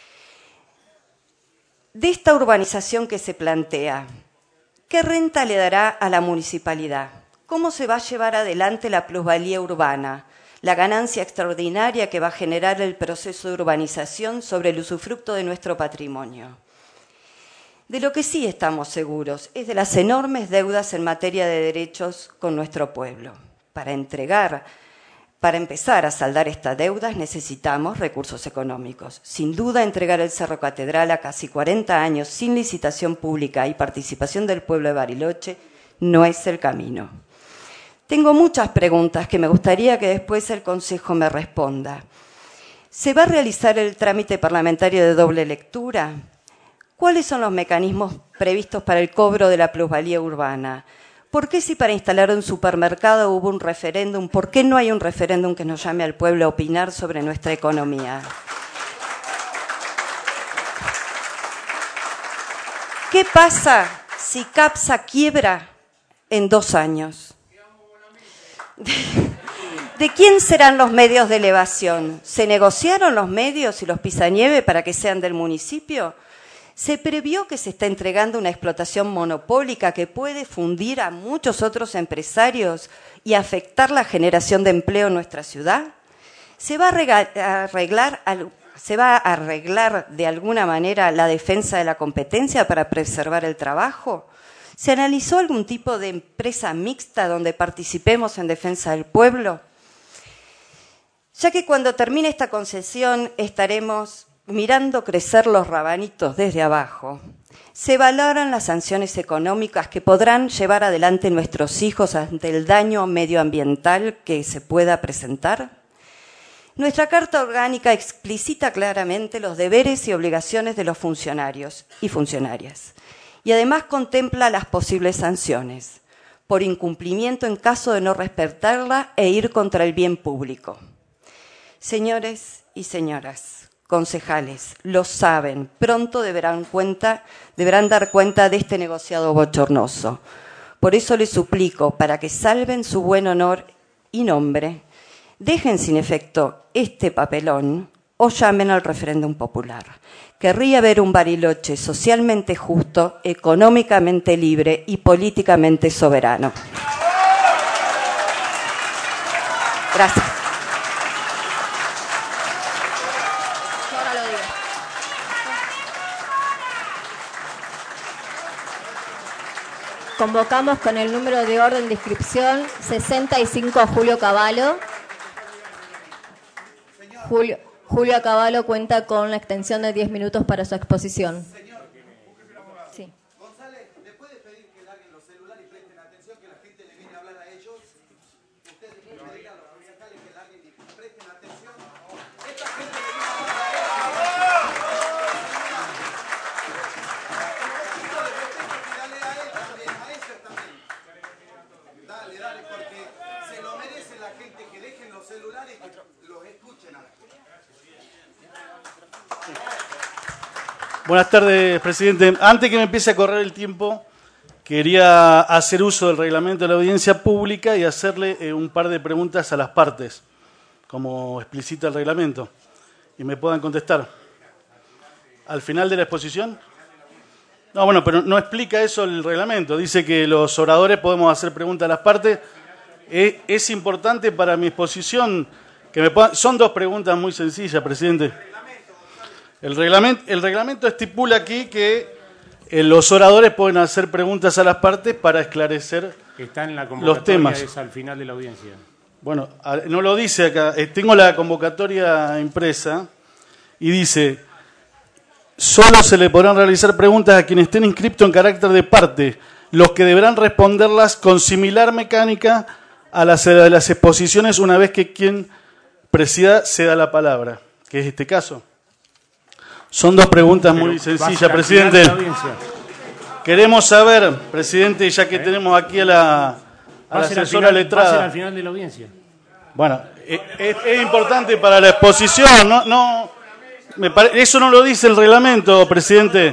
De esta urbanización que se plantea, ¿qué renta le dará a la municipalidad? ¿Cómo se va a llevar adelante la plusvalía urbana? La ganancia extraordinaria que va a generar el proceso de urbanización sobre el usufructo de nuestro patrimonio. De lo que sí estamos seguros es de las enormes deudas en materia de derechos con nuestro pueblo. Para entregar, para empezar a saldar estas deudas necesitamos recursos económicos. Sin duda, entregar el Cerro Catedral a casi cuarenta años sin licitación pública y participación del pueblo de Bariloche no es el camino. Tengo muchas preguntas que me gustaría que después el Consejo me responda. ¿Se va a realizar el trámite parlamentario de doble lectura? ¿Cuáles son los mecanismos previstos para el cobro de la plusvalía urbana? ¿Por qué si para instalar un supermercado hubo un referéndum, por qué no hay un referéndum que nos llame al pueblo a opinar sobre nuestra economía? ¿Qué pasa si CAPSA quiebra en dos años? ¿De quién serán los medios de elevación? ¿Se negociaron los medios y los pisanieve para que sean del municipio? ¿Se previó que se está entregando una explotación monopólica que puede fundir a muchos otros empresarios y afectar la generación de empleo en nuestra ciudad? ¿Se va a arreglar, se va a arreglar de alguna manera la defensa de la competencia para preservar el trabajo? ¿Se analizó algún tipo de empresa mixta donde participemos en defensa del pueblo? Ya que cuando termine esta concesión estaremos mirando crecer los rabanitos desde abajo, se valoran las sanciones económicas que podrán llevar adelante nuestros hijos ante el daño medioambiental que se pueda presentar. Nuestra Carta Orgánica explicita claramente los deberes y obligaciones de los funcionarios y funcionarias y además contempla las posibles sanciones por incumplimiento en caso de no respetarla e ir contra el bien público. Señores y señoras, concejales, lo saben, pronto deberán, cuenta, deberán dar cuenta de este negociado bochornoso. Por eso les suplico, para que salven su buen honor y nombre, dejen sin efecto este papelón o llamen al referéndum popular. Querría ver un Bariloche socialmente justo, económicamente libre y políticamente soberano. Gracias. Convocamos con el número de orden de inscripción sesenta y cinco a Julio Cavallo. Julio, Julio Cavallo cuenta con la extensión de diez minutos para su exposición. Sí. González, ¿le puede pedir que larguen los celulares y presten atención, que la gente le viene a hablar a ellos? Ustedes le pueden pedir a los concejales que larguen y presten atención. Esta gente le viene a hablar a ellos. Dale a él también, a ellos también. Dale, dale, porque se lo merece la gente, que dejen los celulares y que los escuchen a la gente. Buenas tardes, presidente. Antes que me empiece a correr el tiempo, quería hacer uso del reglamento de la audiencia pública y hacerle eh, un par de preguntas a las partes, como explicita el reglamento, y me puedan contestar. ¿Al final de la exposición? No, bueno, pero no explica eso el reglamento. Dice que los oradores podemos hacer preguntas a las partes. Es, es importante para mi exposición que me puedan... Son dos preguntas muy sencillas, presidente. El reglamento, el reglamento estipula aquí que eh, los oradores pueden hacer preguntas a las partes para esclarecer Está en la los temas. Es al final de la audiencia. Bueno, no lo dice acá. Tengo la convocatoria impresa y dice: solo se le podrán realizar preguntas a quienes estén inscriptos en carácter de parte, los que deberán responderlas con similar mecánica a las de las exposiciones una vez que quien presida ceda la palabra, que es este caso. Son dos preguntas Pero muy sencillas, al presidente. final de la audiencia. Queremos saber, presidente, ya que ¿Eh? tenemos aquí a la, a la asesora letrada. Va a ser al final de la audiencia. Bueno, es, es, es importante para la exposición, no, no, me pare, eso no lo dice el reglamento, presidente.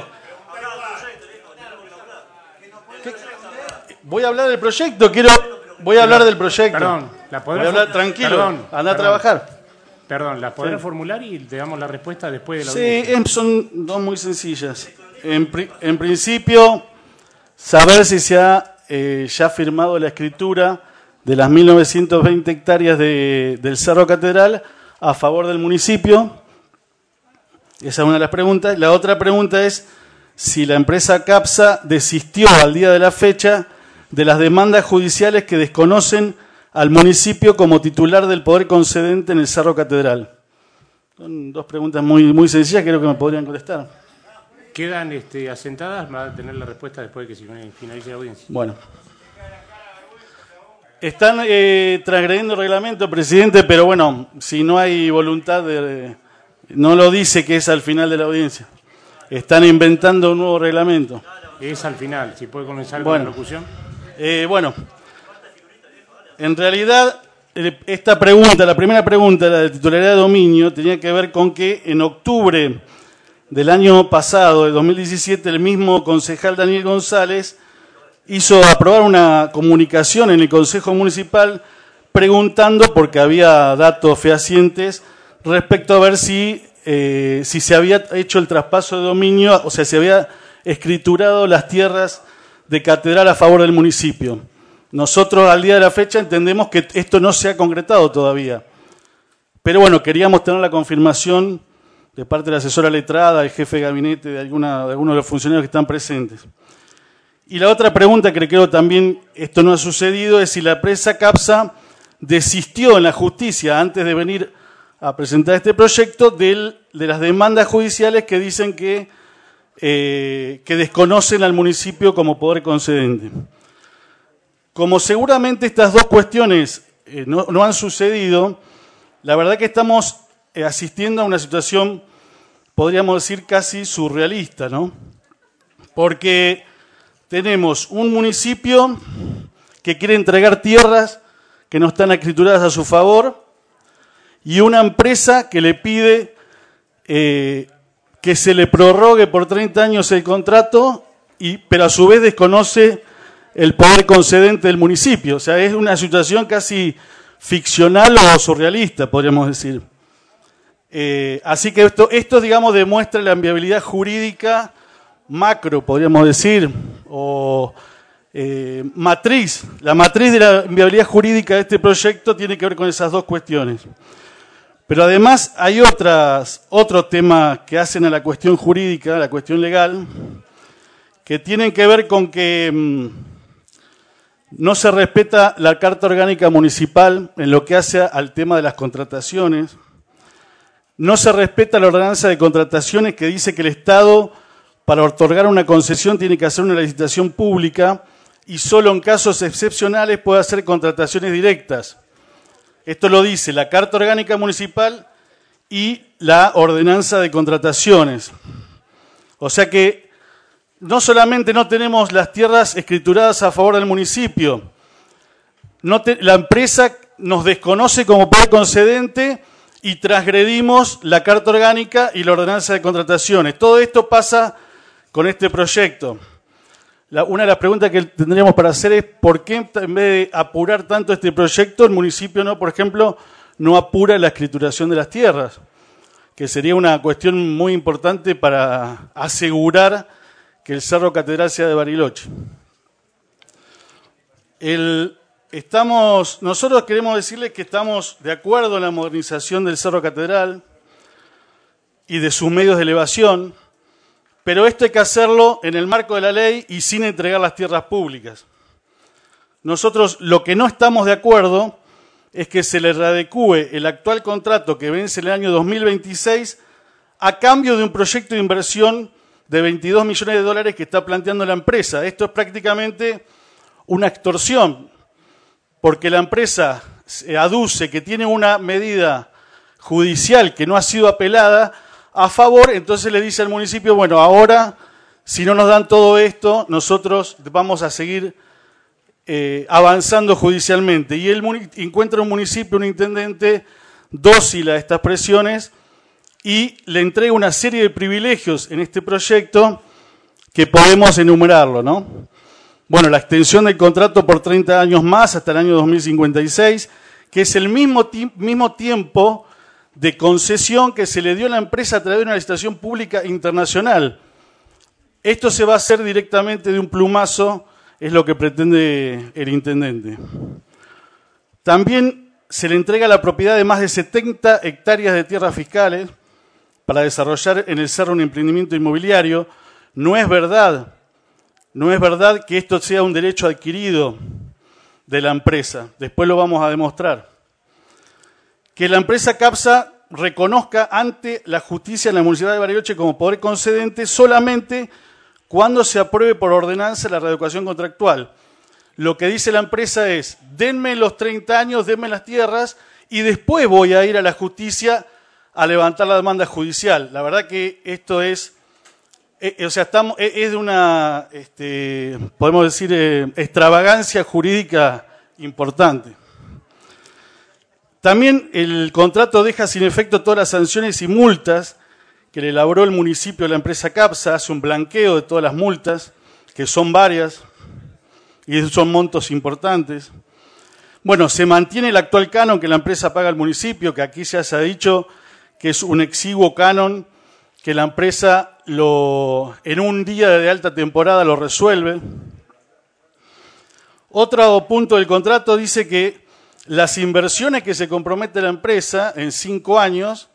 ¿Qué? Voy a hablar del proyecto, quiero, voy a hablar del proyecto. Perdón, la voy a hablar tranquilo, perdón, anda perdón, a trabajar. Perdón, ¿la podrás Sí. formular y te damos la respuesta después de la Sí, audiencia? em, son dos muy sencillas. En, pri, en principio, saber si se ha eh, ya firmado la escritura de las mil novecientas veinte hectáreas de, del Cerro Catedral a favor del municipio. Esa es una de las preguntas. La otra pregunta es si la empresa CAPSA desistió al día de la fecha de las demandas judiciales que desconocen al municipio como titular del poder concedente en el Cerro Catedral. Son dos preguntas muy, muy sencillas, creo que me podrían contestar. Quedan este, asentadas, va a tener la respuesta después de que se finalice la audiencia. Bueno. Están eh, transgrediendo el reglamento, presidente, pero bueno, si no hay voluntad de... No lo dice que es al final de la audiencia. Están inventando un nuevo reglamento. Es al final, si puede comenzar bueno, con la locución. Eh, bueno, en realidad, esta pregunta, la primera pregunta, la de titularidad de dominio, tenía que ver con que en octubre del año pasado, de dos mil diecisiete, el mismo concejal Daniel González hizo aprobar una comunicación en el Consejo Municipal preguntando, porque había datos fehacientes, respecto a ver si, eh, si se había hecho el traspaso de dominio, o sea, se había escriturado las tierras de Catedral a favor del municipio. Nosotros al día de la fecha entendemos que esto no se ha concretado todavía. Pero bueno, queríamos tener la confirmación de parte de la asesora letrada, del jefe de gabinete, de, alguna, de algunos de los funcionarios que están presentes. Y la otra pregunta que creo también esto no ha sucedido es si la empresa CAPSA desistió en la justicia antes de venir a presentar este proyecto del, de las demandas judiciales que dicen que, eh, que desconocen al municipio como poder concedente. Como seguramente estas dos cuestiones eh, no, no han sucedido, la verdad que estamos eh, asistiendo a una situación, podríamos decir, casi surrealista, ¿no? Porque tenemos un municipio que quiere entregar tierras que no están escrituradas a su favor y una empresa que le pide eh, que se le prorrogue por treinta años el contrato, y, pero a su vez desconoce el poder concedente del municipio. O sea, es una situación casi ficcional o surrealista, podríamos decir. Eh, así que esto, esto, digamos, demuestra la inviabilidad jurídica macro, podríamos decir, o eh, matriz. La matriz de la inviabilidad jurídica de este proyecto tiene que ver con esas dos cuestiones. Pero además hay otras, otros temas que hacen a la cuestión jurídica, a la cuestión legal, que tienen que ver con que mmm, no se respeta la Carta Orgánica Municipal en lo que hace al tema de las contrataciones. No se respeta la ordenanza de contrataciones que dice que el Estado, para otorgar una concesión, tiene que hacer una licitación pública y solo en casos excepcionales puede hacer contrataciones directas. Esto lo dice la Carta Orgánica Municipal y la Ordenanza de Contrataciones. O sea que no solamente no tenemos las tierras escrituradas a favor del municipio, no te, la empresa nos desconoce como poder concedente y transgredimos la Carta Orgánica y la Ordenanza de Contrataciones. Todo esto pasa con este proyecto. La, una de las preguntas que tendríamos para hacer es por qué en vez de apurar tanto este proyecto, el municipio no, por ejemplo, no apura la escrituración de las tierras, que sería una cuestión muy importante para asegurar que el Cerro Catedral sea de Bariloche. El, estamos, nosotros queremos decirles que estamos de acuerdo en la modernización del Cerro Catedral y de sus medios de elevación, pero esto hay que hacerlo en el marco de la ley y sin entregar las tierras públicas. Nosotros lo que no estamos de acuerdo es que se le readecúe el actual contrato que vence en el año dos mil veintiséis a cambio de un proyecto de inversión de veintidós millones de dólares que está planteando la empresa. Esto es prácticamente una extorsión, porque la empresa aduce que tiene una medida judicial que no ha sido apelada a favor, entonces le dice al municipio, bueno, ahora, si no nos dan todo esto, nosotros vamos a seguir eh, avanzando judicialmente. Y él encuentra un municipio, un intendente dócil a estas presiones y le entrega una serie de privilegios en este proyecto que podemos enumerarlo, ¿no? Bueno, la extensión del contrato por treinta años más hasta el año dos mil cincuenta y seis, que es el mismo, mismo tiempo de concesión que se le dio a la empresa a través de una licitación pública internacional. Esto se va a hacer directamente de un plumazo, es lo que pretende el intendente. También se le entrega la propiedad de más de setenta hectáreas de tierras fiscales para desarrollar en el cerro un emprendimiento inmobiliario. No es verdad, no es verdad que esto sea un derecho adquirido de la empresa. Después lo vamos a demostrar. Que la empresa CAPSA reconozca ante la justicia en la Municipalidad de Bariloche como poder concedente solamente cuando se apruebe por ordenanza la readecuación contractual. Lo que dice la empresa es, denme los treinta años, denme las tierras y después voy a ir a la justicia a levantar la demanda judicial. La verdad que esto es, eh, o sea, estamos, eh, es de una, este, podemos decir, eh, extravagancia jurídica importante. También el contrato deja sin efecto todas las sanciones y multas que le elaboró el municipio a la empresa CAPSA, hace un blanqueo de todas las multas, que son varias, y son montos importantes. Bueno, se mantiene el actual canon que la empresa paga al municipio, que aquí ya se ha dicho que es un exiguo canon, que la empresa lo, en un día de alta temporada lo resuelve. Otro punto del contrato dice que las inversiones que se compromete la empresa en cinco años,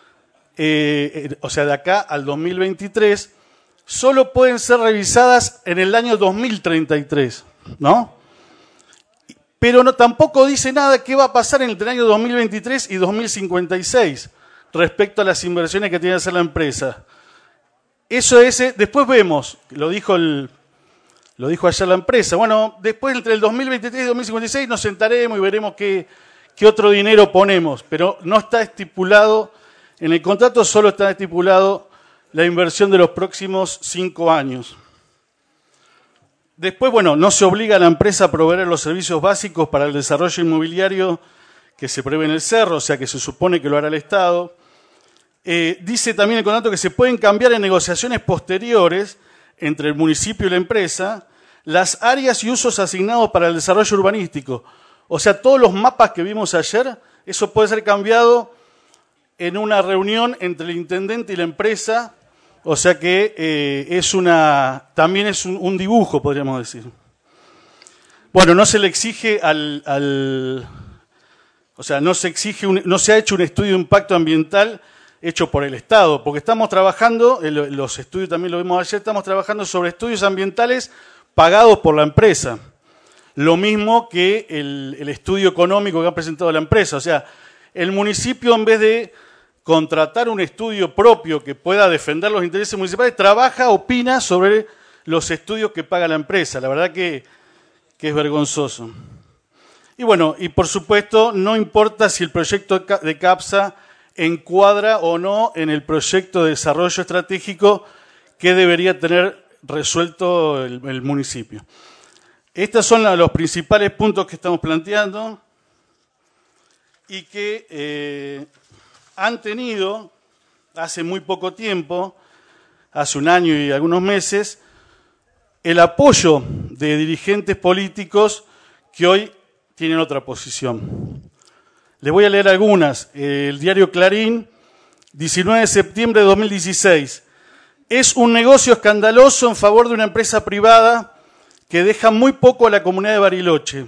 eh, o sea, de acá al dos mil veintitrés, solo pueden ser revisadas en el año dos mil treinta y tres, ¿no? Pero no, tampoco dice nada qué va a pasar entre el año dos mil veintitrés y dos mil cincuenta y seis respecto a las inversiones que tiene que hacer la empresa. Eso es, después vemos, lo dijo el... Lo dijo ayer la empresa. Bueno, después entre el dos mil veintitrés y dos mil cincuenta y seis nos sentaremos y veremos qué, qué otro dinero ponemos. Pero no está estipulado, en el contrato solo está estipulado la inversión de los próximos cinco años. Después, bueno, no se obliga a la empresa a proveer los servicios básicos para el desarrollo inmobiliario que se prevé en el cerro, o sea que se supone que lo hará el Estado. Eh, dice también el contrato que se pueden cambiar en negociaciones posteriores entre el municipio y la empresa, las áreas y usos asignados para el desarrollo urbanístico. O sea, todos los mapas que vimos ayer, eso puede ser cambiado en una reunión entre el intendente y la empresa, o sea que eh, es una, también es un, un dibujo, podríamos decir. Bueno, no se le exige al, al o sea, no se exige, un, no se ha hecho un estudio de impacto ambiental hecho por el Estado, porque estamos trabajando, los estudios también lo vimos ayer, estamos trabajando sobre estudios ambientales pagados por la empresa. Lo mismo que el, el estudio económico que ha presentado la empresa. O sea, el municipio, en vez de contratar un estudio propio que pueda defender los intereses municipales, trabaja, opina sobre los estudios que paga la empresa. La verdad que, que es vergonzoso. Y bueno, y por supuesto, no importa si el proyecto de CAPSA encuadra o no en el proyecto de desarrollo estratégico que debería tener resuelto el, el municipio. Estos son los principales puntos que estamos planteando y que, eh, han tenido, hace muy poco tiempo, hace un año y algunos meses, el apoyo de dirigentes políticos que hoy tienen otra posición. Les voy a leer algunas. El diario Clarín, diecinueve de septiembre de dos mil dieciséis. Es un negocio escandaloso en favor de una empresa privada que deja muy poco a la comunidad de Bariloche.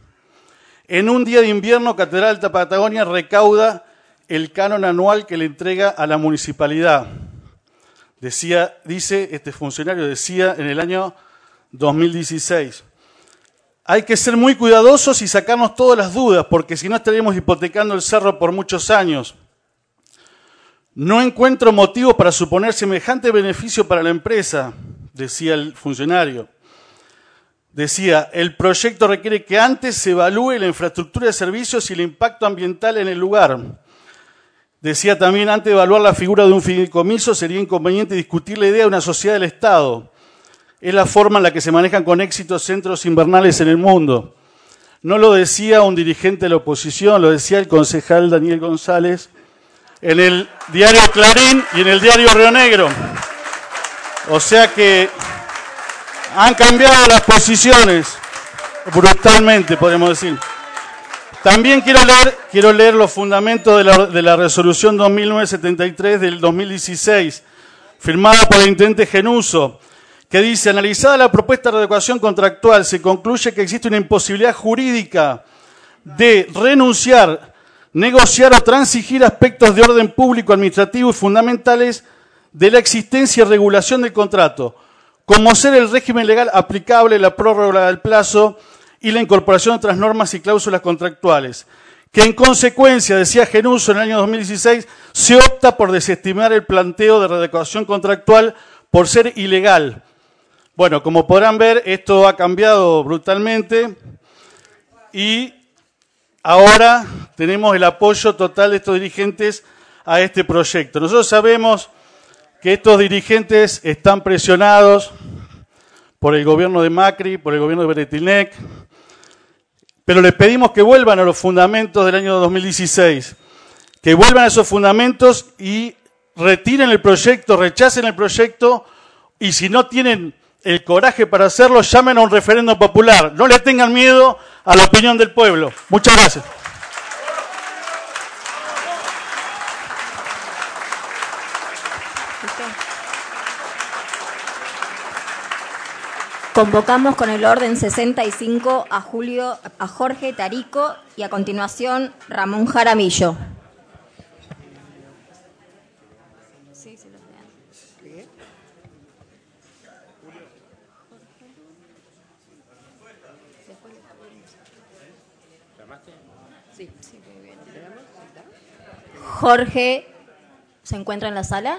En un día de invierno, Catedral Alta Patagonia recauda el canon anual que le entrega a la municipalidad. Decía, dice, este funcionario decía en el año dos mil dieciséis. Hay que ser muy cuidadosos y sacarnos todas las dudas, porque si no estaríamos hipotecando el cerro por muchos años. No encuentro motivos para suponer semejante beneficio para la empresa, decía el funcionario. Decía, el proyecto requiere que antes se evalúe la infraestructura de servicios y el impacto ambiental en el lugar. Decía también, antes de evaluar la figura de un fideicomiso, sería inconveniente discutir la idea de una sociedad del Estado. Es la forma en la que se manejan con éxito centros invernales en el mundo. No lo decía un dirigente de la oposición, lo decía el concejal Daniel González en el diario Clarín y en el diario Río Negro. O sea que han cambiado las posiciones brutalmente, podemos decir. También quiero leer, quiero leer los fundamentos de la, de la resolución dos mil nueve setenta y tres del dos mil dieciséis, firmada por el intendente Genuso, que dice, analizada la propuesta de readecuación contractual, se concluye que existe una imposibilidad jurídica de renunciar, negociar o transigir aspectos de orden público, administrativo y fundamentales de la existencia y regulación del contrato, como ser el régimen legal aplicable, la prórroga del plazo y la incorporación de otras normas y cláusulas contractuales, que en consecuencia, decía Genuso en el año dos mil dieciséis, se opta por desestimar el planteo de readecuación contractual por ser ilegal. Bueno, como podrán ver, esto ha cambiado brutalmente y ahora tenemos el apoyo total de estos dirigentes a este proyecto. Nosotros sabemos que estos dirigentes están presionados por el gobierno de Macri, por el gobierno de Beretilnec, pero les pedimos que vuelvan a los fundamentos del año dos mil dieciséis, que vuelvan a esos fundamentos y retiren el proyecto, rechacen el proyecto y si no tienen el coraje para hacerlo, llamen a un referéndum popular. No le tengan miedo a la opinión del pueblo. Muchas gracias. Convocamos con el orden sesenta y cinco a Julio, a Jorge Tarico y a continuación Ramón Jaramillo. Sí, se los vean. Sí, sí, muy bien. Jorge, ¿se encuentra en la sala?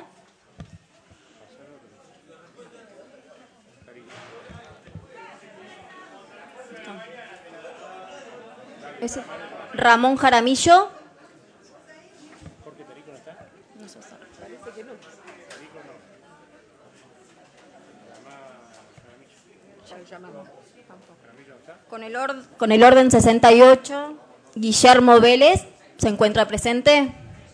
Ese. Ramón Jaramillo. ¿Jorge Tarico no está? No se sabe. Parece que no. Tarico no. Ya llamamos. Con el, or- con el orden sesenta y ocho, Guillermo Vélez, ¿se encuentra presente?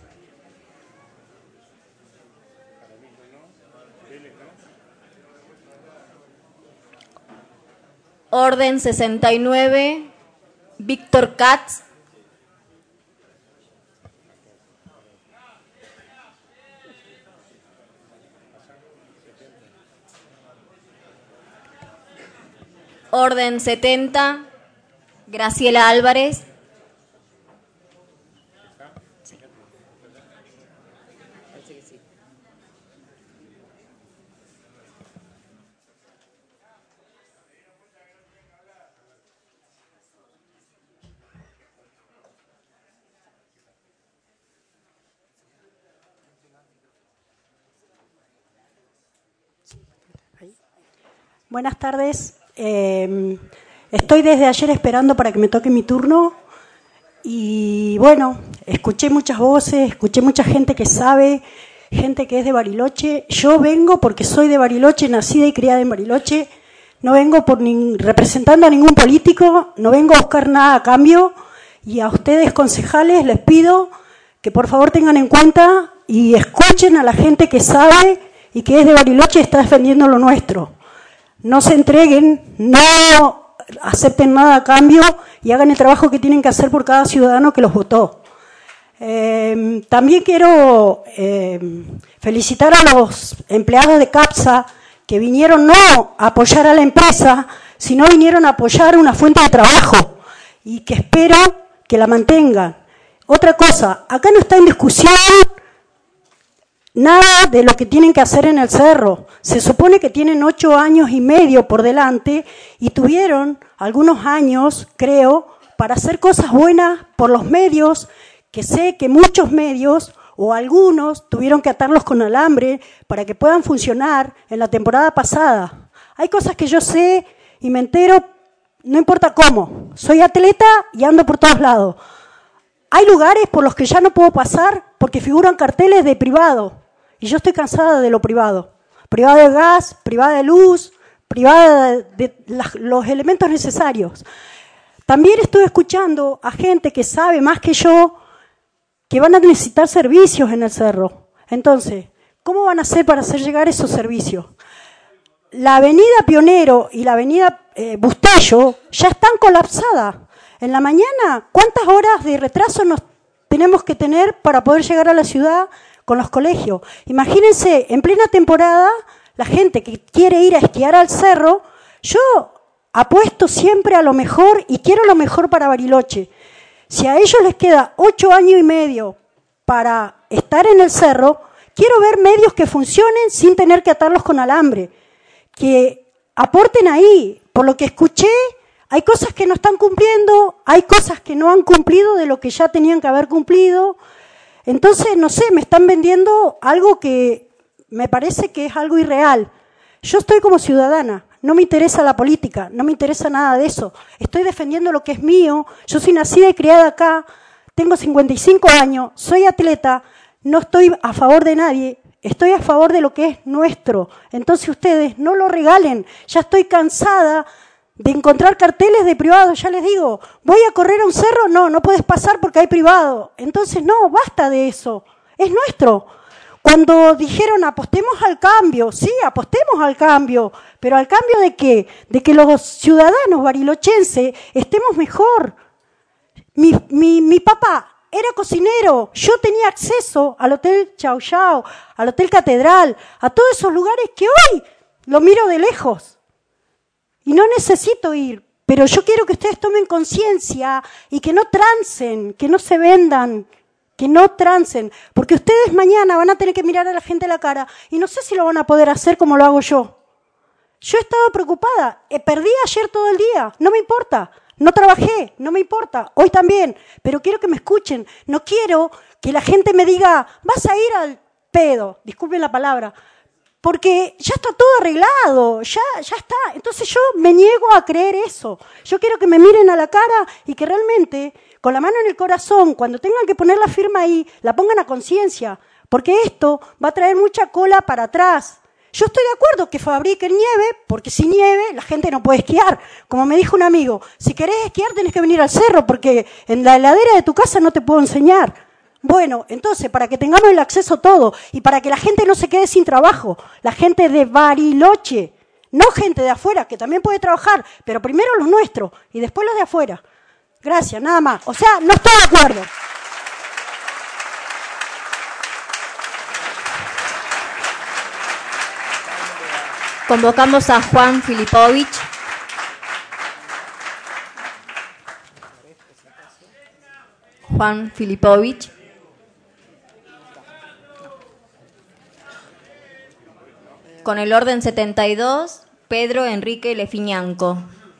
Orden sesenta y nueve, Víctor Katz. Orden setenta, Graciela Álvarez. Sí. Buenas tardes. Eh, estoy desde ayer esperando para que me toque mi turno y bueno, escuché muchas voces, escuché mucha gente que sabe, gente que es de Bariloche. Yo vengo porque soy de Bariloche, nacida y criada en Bariloche. No vengo por ni, representando a ningún político, no vengo a buscar nada a cambio y a ustedes concejales les pido que por favor tengan en cuenta y escuchen a la gente que sabe y que es de Bariloche y está defendiendo lo nuestro. No se entreguen, no acepten nada a cambio y hagan el trabajo que tienen que hacer por cada ciudadano que los votó. Eh, también quiero eh, felicitar a los empleados de CAPSA que vinieron no a apoyar a la empresa, sino vinieron a apoyar una fuente de trabajo y que espero que la mantengan. Otra cosa, acá no está en discusión nada de lo que tienen que hacer en el cerro. Se supone que tienen ocho años y medio por delante y tuvieron algunos años, creo, para hacer cosas buenas por los medios, que sé que muchos medios o algunos tuvieron que atarlos con alambre para que puedan funcionar en la temporada pasada. Hay cosas que yo sé y me entero, no importa cómo. Soy atleta y ando por todos lados. Hay lugares por los que ya no puedo pasar porque figuran carteles de privado. Y yo estoy cansada de lo privado. Privado de gas, privado de luz, privado de, de las, los elementos necesarios. También estuve escuchando a gente que sabe más que yo que van a necesitar servicios en el cerro. Entonces, ¿cómo van a hacer para hacer llegar esos servicios? La avenida Pionero y la avenida eh, Bustillo ya están colapsadas. En la mañana, ¿cuántas horas de retraso nos tenemos que tener para poder llegar a la ciudad con los colegios? Imagínense, en plena temporada, la gente que quiere ir a esquiar al cerro, yo apuesto siempre a lo mejor y quiero lo mejor para Bariloche. Si a ellos les queda ocho años y medio para estar en el cerro, quiero ver medios que funcionen sin tener que atarlos con alambre, que aporten ahí. Por lo que escuché, hay cosas que no están cumpliendo, hay cosas que no han cumplido de lo que ya tenían que haber cumplido. Entonces, no sé, me están vendiendo algo que me parece que es algo irreal. Yo estoy como ciudadana, no me interesa la política, no me interesa nada de eso. Estoy defendiendo lo que es mío, yo soy nacida y criada acá, tengo cincuenta y cinco años, soy atleta, no estoy a favor de nadie, estoy a favor de lo que es nuestro. Entonces ustedes no lo regalen, ya estoy cansada de encontrar carteles de privado, ya les digo, voy a correr a un cerro, no, no puedes pasar porque hay privado. Entonces no, basta de eso, es nuestro. Cuando dijeron apostemos al cambio, sí, apostemos al cambio, pero ¿al cambio de qué? De que los ciudadanos barilochenses estemos mejor. Mi, mi, mi papá era cocinero, yo tenía acceso al Hotel Chau Chau, al Hotel Catedral, a todos esos lugares que hoy lo miro de lejos. Y no necesito ir, pero yo quiero que ustedes tomen conciencia y que no trancen, que no se vendan, que no trancen, porque ustedes mañana van a tener que mirar a la gente a la cara y no sé si lo van a poder hacer como lo hago yo. Yo he estado preocupada, eh, perdí ayer todo el día, no me importa, no trabajé, no me importa, hoy también, pero quiero que me escuchen, no quiero que la gente me diga, vas a ir al pedo, disculpen la palabra, porque ya está todo arreglado, ya, ya está. Entonces yo me niego a creer eso. Yo quiero que me miren a la cara y que realmente, con la mano en el corazón, cuando tengan que poner la firma ahí, la pongan a conciencia, porque esto va a traer mucha cola para atrás. Yo estoy de acuerdo que fabriquen nieve, porque sin nieve la gente no puede esquiar. Como me dijo un amigo, si querés esquiar tenés que venir al cerro, porque en la heladera de tu casa no te puedo enseñar. Bueno, entonces, para que tengamos el acceso a todo y para que la gente no se quede sin trabajo, la gente de Bariloche, no gente de afuera, que también puede trabajar, pero primero los nuestros y después los de afuera. Gracias, nada más. O sea, no estoy de acuerdo. Convocamos a Juan Filipovich. Juan Filipovich. Con el orden setenta y dos, Pedro Enrique Lefiñanco.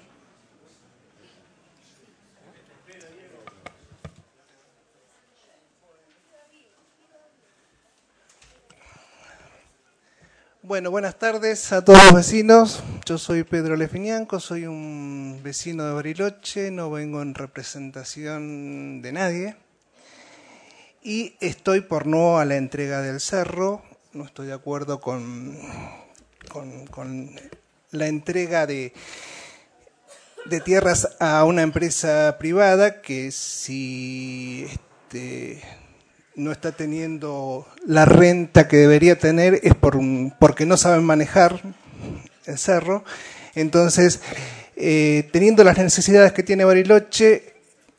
Bueno, buenas tardes a todos los vecinos. Yo soy Pedro Lefiñanco, soy un vecino de Bariloche, no vengo en representación de nadie. Y estoy por no a la entrega del cerro. No estoy de acuerdo con, con, con la entrega de, de tierras a una empresa privada que si este, no está teniendo la renta que debería tener es por un, porque no saben manejar el cerro. Entonces, eh, teniendo las necesidades que tiene Bariloche,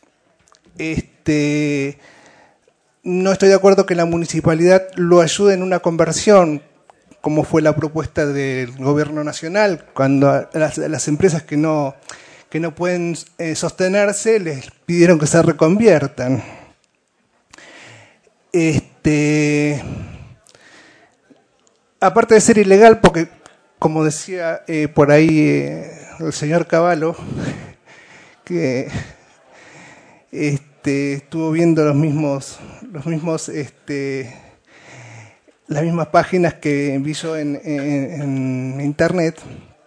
este, no estoy de acuerdo que la municipalidad lo ayude en una conversión, como fue la propuesta del gobierno nacional, cuando a las, a las empresas que no, que no pueden eh, sostenerse les pidieron que se reconviertan. Este, aparte de ser ilegal, porque como decía eh, por ahí eh, el señor Cavallo, que este, estuvo viendo los mismos, los mismos, este, las mismas páginas que vi yo en, en, en internet,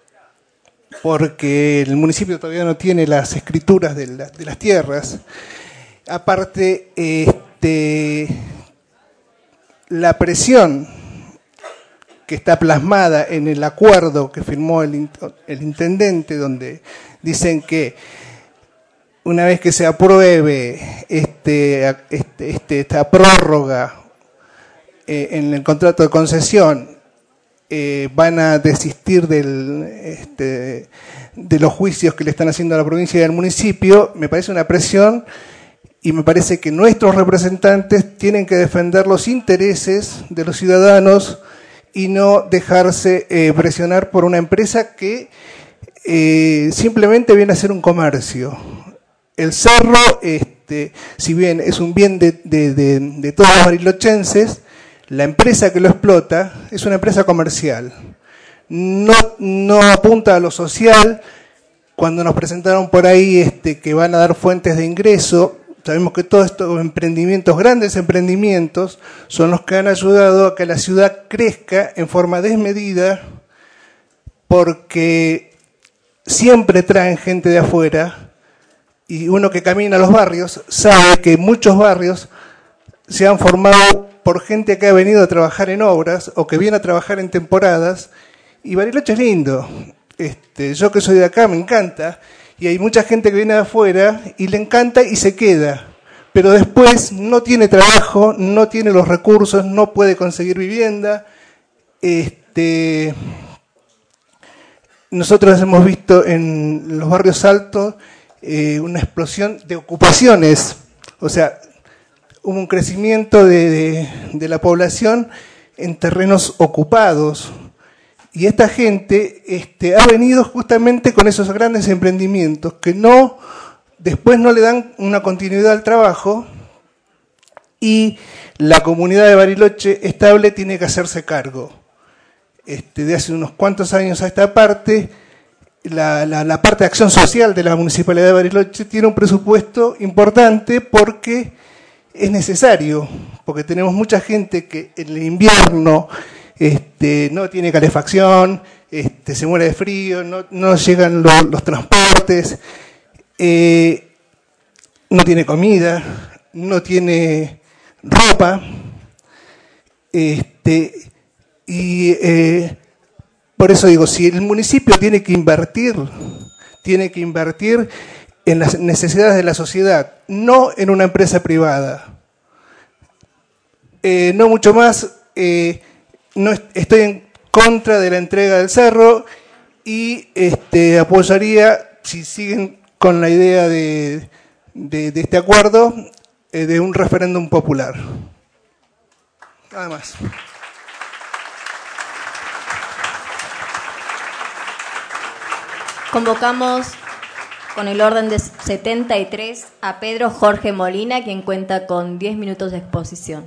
porque el municipio todavía no tiene las escrituras de, la, de las tierras. Aparte, este, la presión que está plasmada en el acuerdo que firmó el, el intendente, donde dicen que una vez que se apruebe este, este, este, esta prórroga eh, en el contrato de concesión, eh, van a desistir del, este, de los juicios que le están haciendo a la provincia y al municipio, me parece una presión. Y me parece que nuestros representantes tienen que defender los intereses de los ciudadanos y no dejarse eh, presionar por una empresa que eh, simplemente viene a ser un comercio. El cerro, este, si bien es un bien de, de, de, de todos los barilochenses, la empresa que lo explota es una empresa comercial. No, no apunta a lo social. Cuando nos presentaron por ahí este, que van a dar fuentes de ingreso, sabemos que todos estos emprendimientos, grandes emprendimientos, son los que han ayudado a que la ciudad crezca en forma desmedida, porque siempre traen gente de afuera, y uno que camina a los barrios sabe que muchos barrios se han formado por gente que ha venido a trabajar en obras o que viene a trabajar en temporadas, y Bariloche es lindo. Este, yo que soy de acá me encanta. Y hay mucha gente que viene de afuera y le encanta y se queda, pero después no tiene trabajo, no tiene los recursos, no puede conseguir vivienda. Este, nosotros hemos visto en los barrios altos eh, una explosión de ocupaciones, o sea, hubo un crecimiento de, de, de la población en terrenos ocupados. Y esta gente este, ha venido justamente con esos grandes emprendimientos que no, después no le dan una continuidad al trabajo, y la comunidad de Bariloche estable tiene que hacerse cargo. Este, de hace unos cuantos años a esta parte, la, la, la parte de acción social de la Municipalidad de Bariloche tiene un presupuesto importante porque es necesario, porque tenemos mucha gente que en el invierno Este, no tiene calefacción, este, se muere de frío, no, no llegan lo, los transportes, eh, no tiene comida, no tiene ropa, este, y eh, por eso digo, si el municipio tiene que invertir, tiene que invertir en las necesidades de la sociedad, no en una empresa privada. Eh, no mucho más. Eh, No estoy en contra de la entrega del cerro y este, apoyaría, si siguen con la idea de, de, de este acuerdo, eh, de un referéndum popular. Nada más. Convocamos con el orden de setenta y tres a Pedro Jorge Molina, quien cuenta con diez minutos de exposición.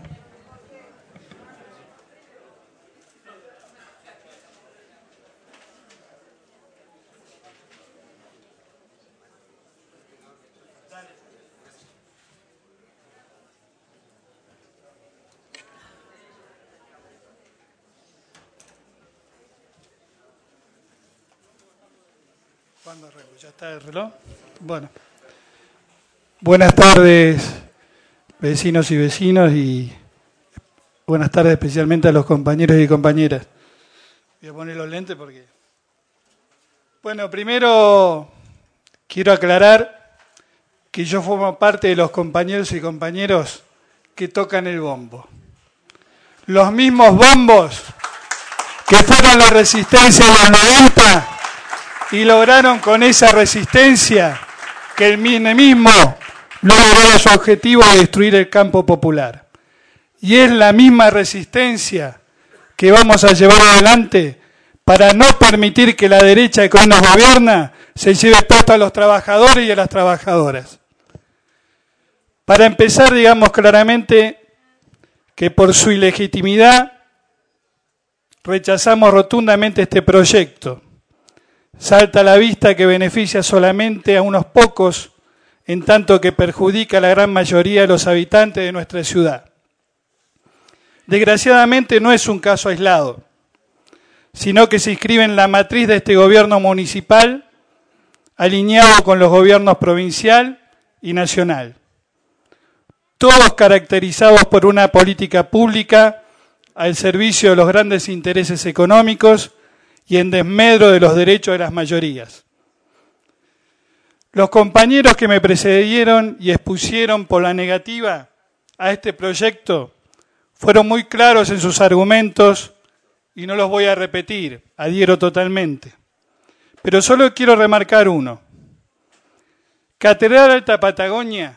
¿Cuándo arranco? ¿Ya está el reloj? Bueno. Buenas tardes, vecinos y vecinos, y buenas tardes especialmente a los compañeros y compañeras. Voy a poner los lentes porque... Bueno, primero quiero aclarar que yo formo parte de los compañeros y compañeros que tocan el bombo. Los mismos bombos que fueron la resistencia de los noventa y lograron con esa resistencia que el menemismo logró su objetivo de destruir el campo popular. Y es la misma resistencia que vamos a llevar adelante para no permitir que la derecha que hoy nos gobierna se lleve puesto a los trabajadores y a las trabajadoras. Para empezar, digamos claramente que por su ilegitimidad rechazamos rotundamente este proyecto. Salta a la vista que beneficia solamente a unos pocos, en tanto que perjudica a la gran mayoría de los habitantes de nuestra ciudad. Desgraciadamente no es un caso aislado, sino que se inscribe en la matriz de este gobierno municipal, alineado con los gobiernos provincial y nacional. Todos caracterizados por una política pública al servicio de los grandes intereses económicos y en desmedro de los derechos de las mayorías. Los compañeros que me precedieron y expusieron por la negativa a este proyecto fueron muy claros en sus argumentos y no los voy a repetir, adhiero totalmente. Pero solo quiero remarcar uno. Catedral Alta Patagonia,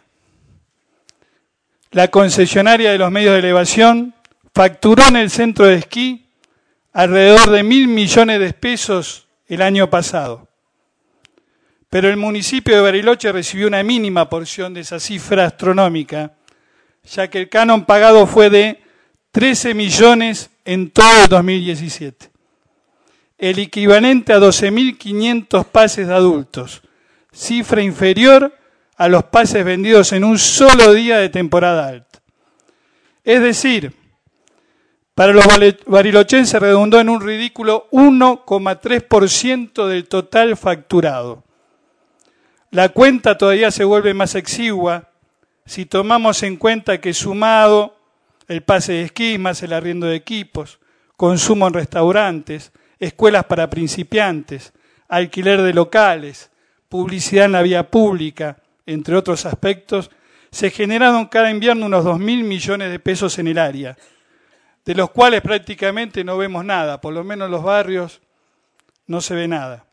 la concesionaria de los medios de elevación, facturó en el centro de esquí alrededor de mil millones de pesos el año pasado. Pero el municipio de Bariloche recibió una mínima porción de esa cifra astronómica, ya que el canon pagado fue de trece millones en todo el dos mil diecisiete. El equivalente a doce mil quinientos pases de adultos, cifra inferior a los pases vendidos en un solo día de temporada alta. Es decir, para los barilochenses redundó en un ridículo uno coma tres por ciento del total facturado. La cuenta todavía se vuelve más exigua si tomamos en cuenta que sumado el pase de esquí, más el arriendo de equipos, consumo en restaurantes, escuelas para principiantes, alquiler de locales, publicidad en la vía pública, entre otros aspectos, se generaron cada invierno unos dos mil millones de pesos en el área, de los cuales prácticamente no vemos nada, por lo menos en los barrios no se ve nada.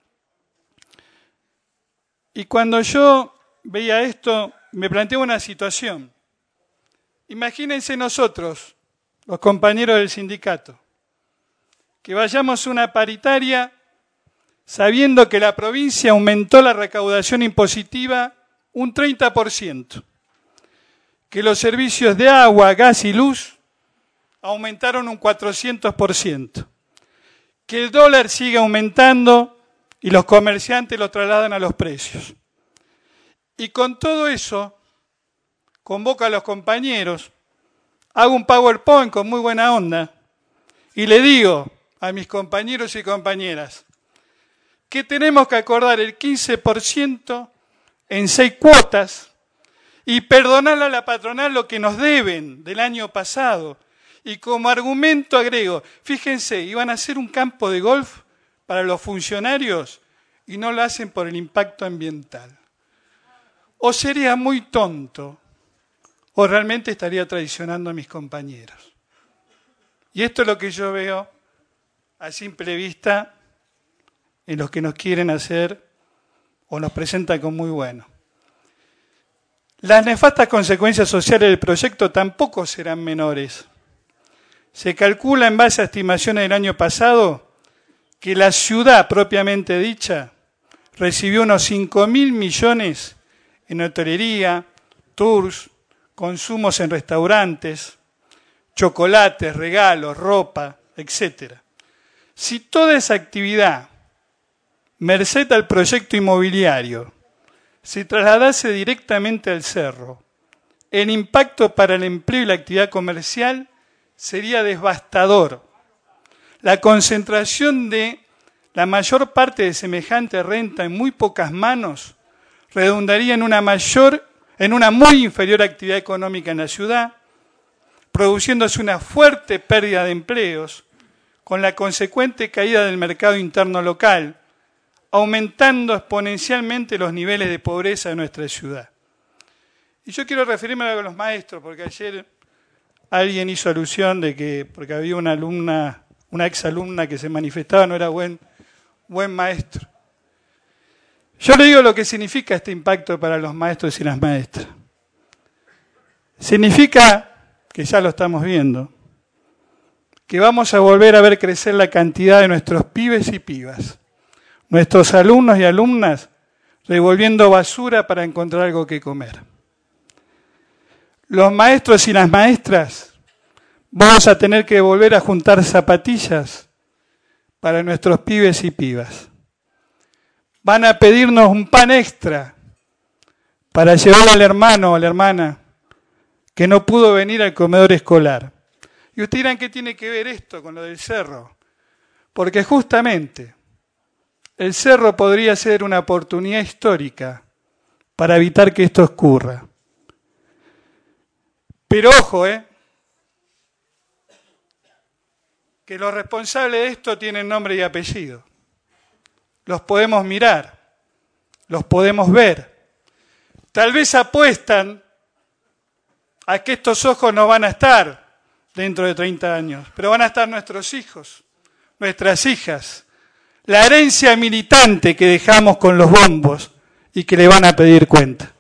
Y cuando yo veía esto, me planteaba una situación. Imagínense nosotros, los compañeros del sindicato, que vayamos a una paritaria sabiendo que la provincia aumentó la recaudación impositiva un treinta por ciento, que los servicios de agua, gas y luz aumentaron un cuatrocientos por ciento, que el dólar sigue aumentando y los comerciantes lo trasladan a los precios. Y con todo eso, convoco a los compañeros, hago un PowerPoint con muy buena onda y le digo a mis compañeros y compañeras que tenemos que acordar el quince por ciento en seis cuotas y perdonarle a la patronal lo que nos deben del año pasado. Y como argumento agrego, fíjense, iban a hacer un campo de golf para los funcionarios y no lo hacen por el impacto ambiental. O sería muy tonto, o realmente estaría traicionando a mis compañeros. Y esto es lo que yo veo a simple vista en los que nos quieren hacer o nos presentan como muy bueno. Las nefastas consecuencias sociales del proyecto tampoco serán menores. Se calcula en base a estimaciones del año pasado que la ciudad propiamente dicha recibió unos cinco mil millones en hotelería, tours, consumos en restaurantes, chocolates, regalos, ropa, etcétera. Si toda esa actividad, merced al proyecto inmobiliario, se trasladase directamente al cerro, el impacto para el empleo y la actividad comercial sería devastador. La concentración de la mayor parte de semejante renta en muy pocas manos redundaría en una mayor, en una muy inferior actividad económica en la ciudad, produciéndose una fuerte pérdida de empleos, con la consecuente caída del mercado interno local, aumentando exponencialmente los niveles de pobreza de nuestra ciudad. Y yo quiero referirme a los maestros, porque ayer alguien hizo alusión de que porque había una alumna, una exalumna que se manifestaba, no era buen, buen maestro. Yo le digo lo que significa este impacto para los maestros y las maestras. Significa, que ya lo estamos viendo, que vamos a volver a ver crecer la cantidad de nuestros pibes y pibas, nuestros alumnos y alumnas revolviendo basura para encontrar algo que comer. Los maestros y las maestras vamos a tener que volver a juntar zapatillas para nuestros pibes y pibas. Van a pedirnos un pan extra para llevar al hermano o a la hermana que no pudo venir al comedor escolar. Y ustedes dirán, ¿qué tiene que ver esto con lo del cerro? Porque justamente el cerro podría ser una oportunidad histórica para evitar que esto ocurra. Pero ojo, ¿eh? que los responsables de esto tienen nombre y apellido. Los podemos mirar, los podemos ver. Tal vez apuestan a que estos ojos no van a estar dentro de treinta años, pero van a estar nuestros hijos, nuestras hijas, la herencia militante que dejamos con los bombos y que le van a pedir cuenta.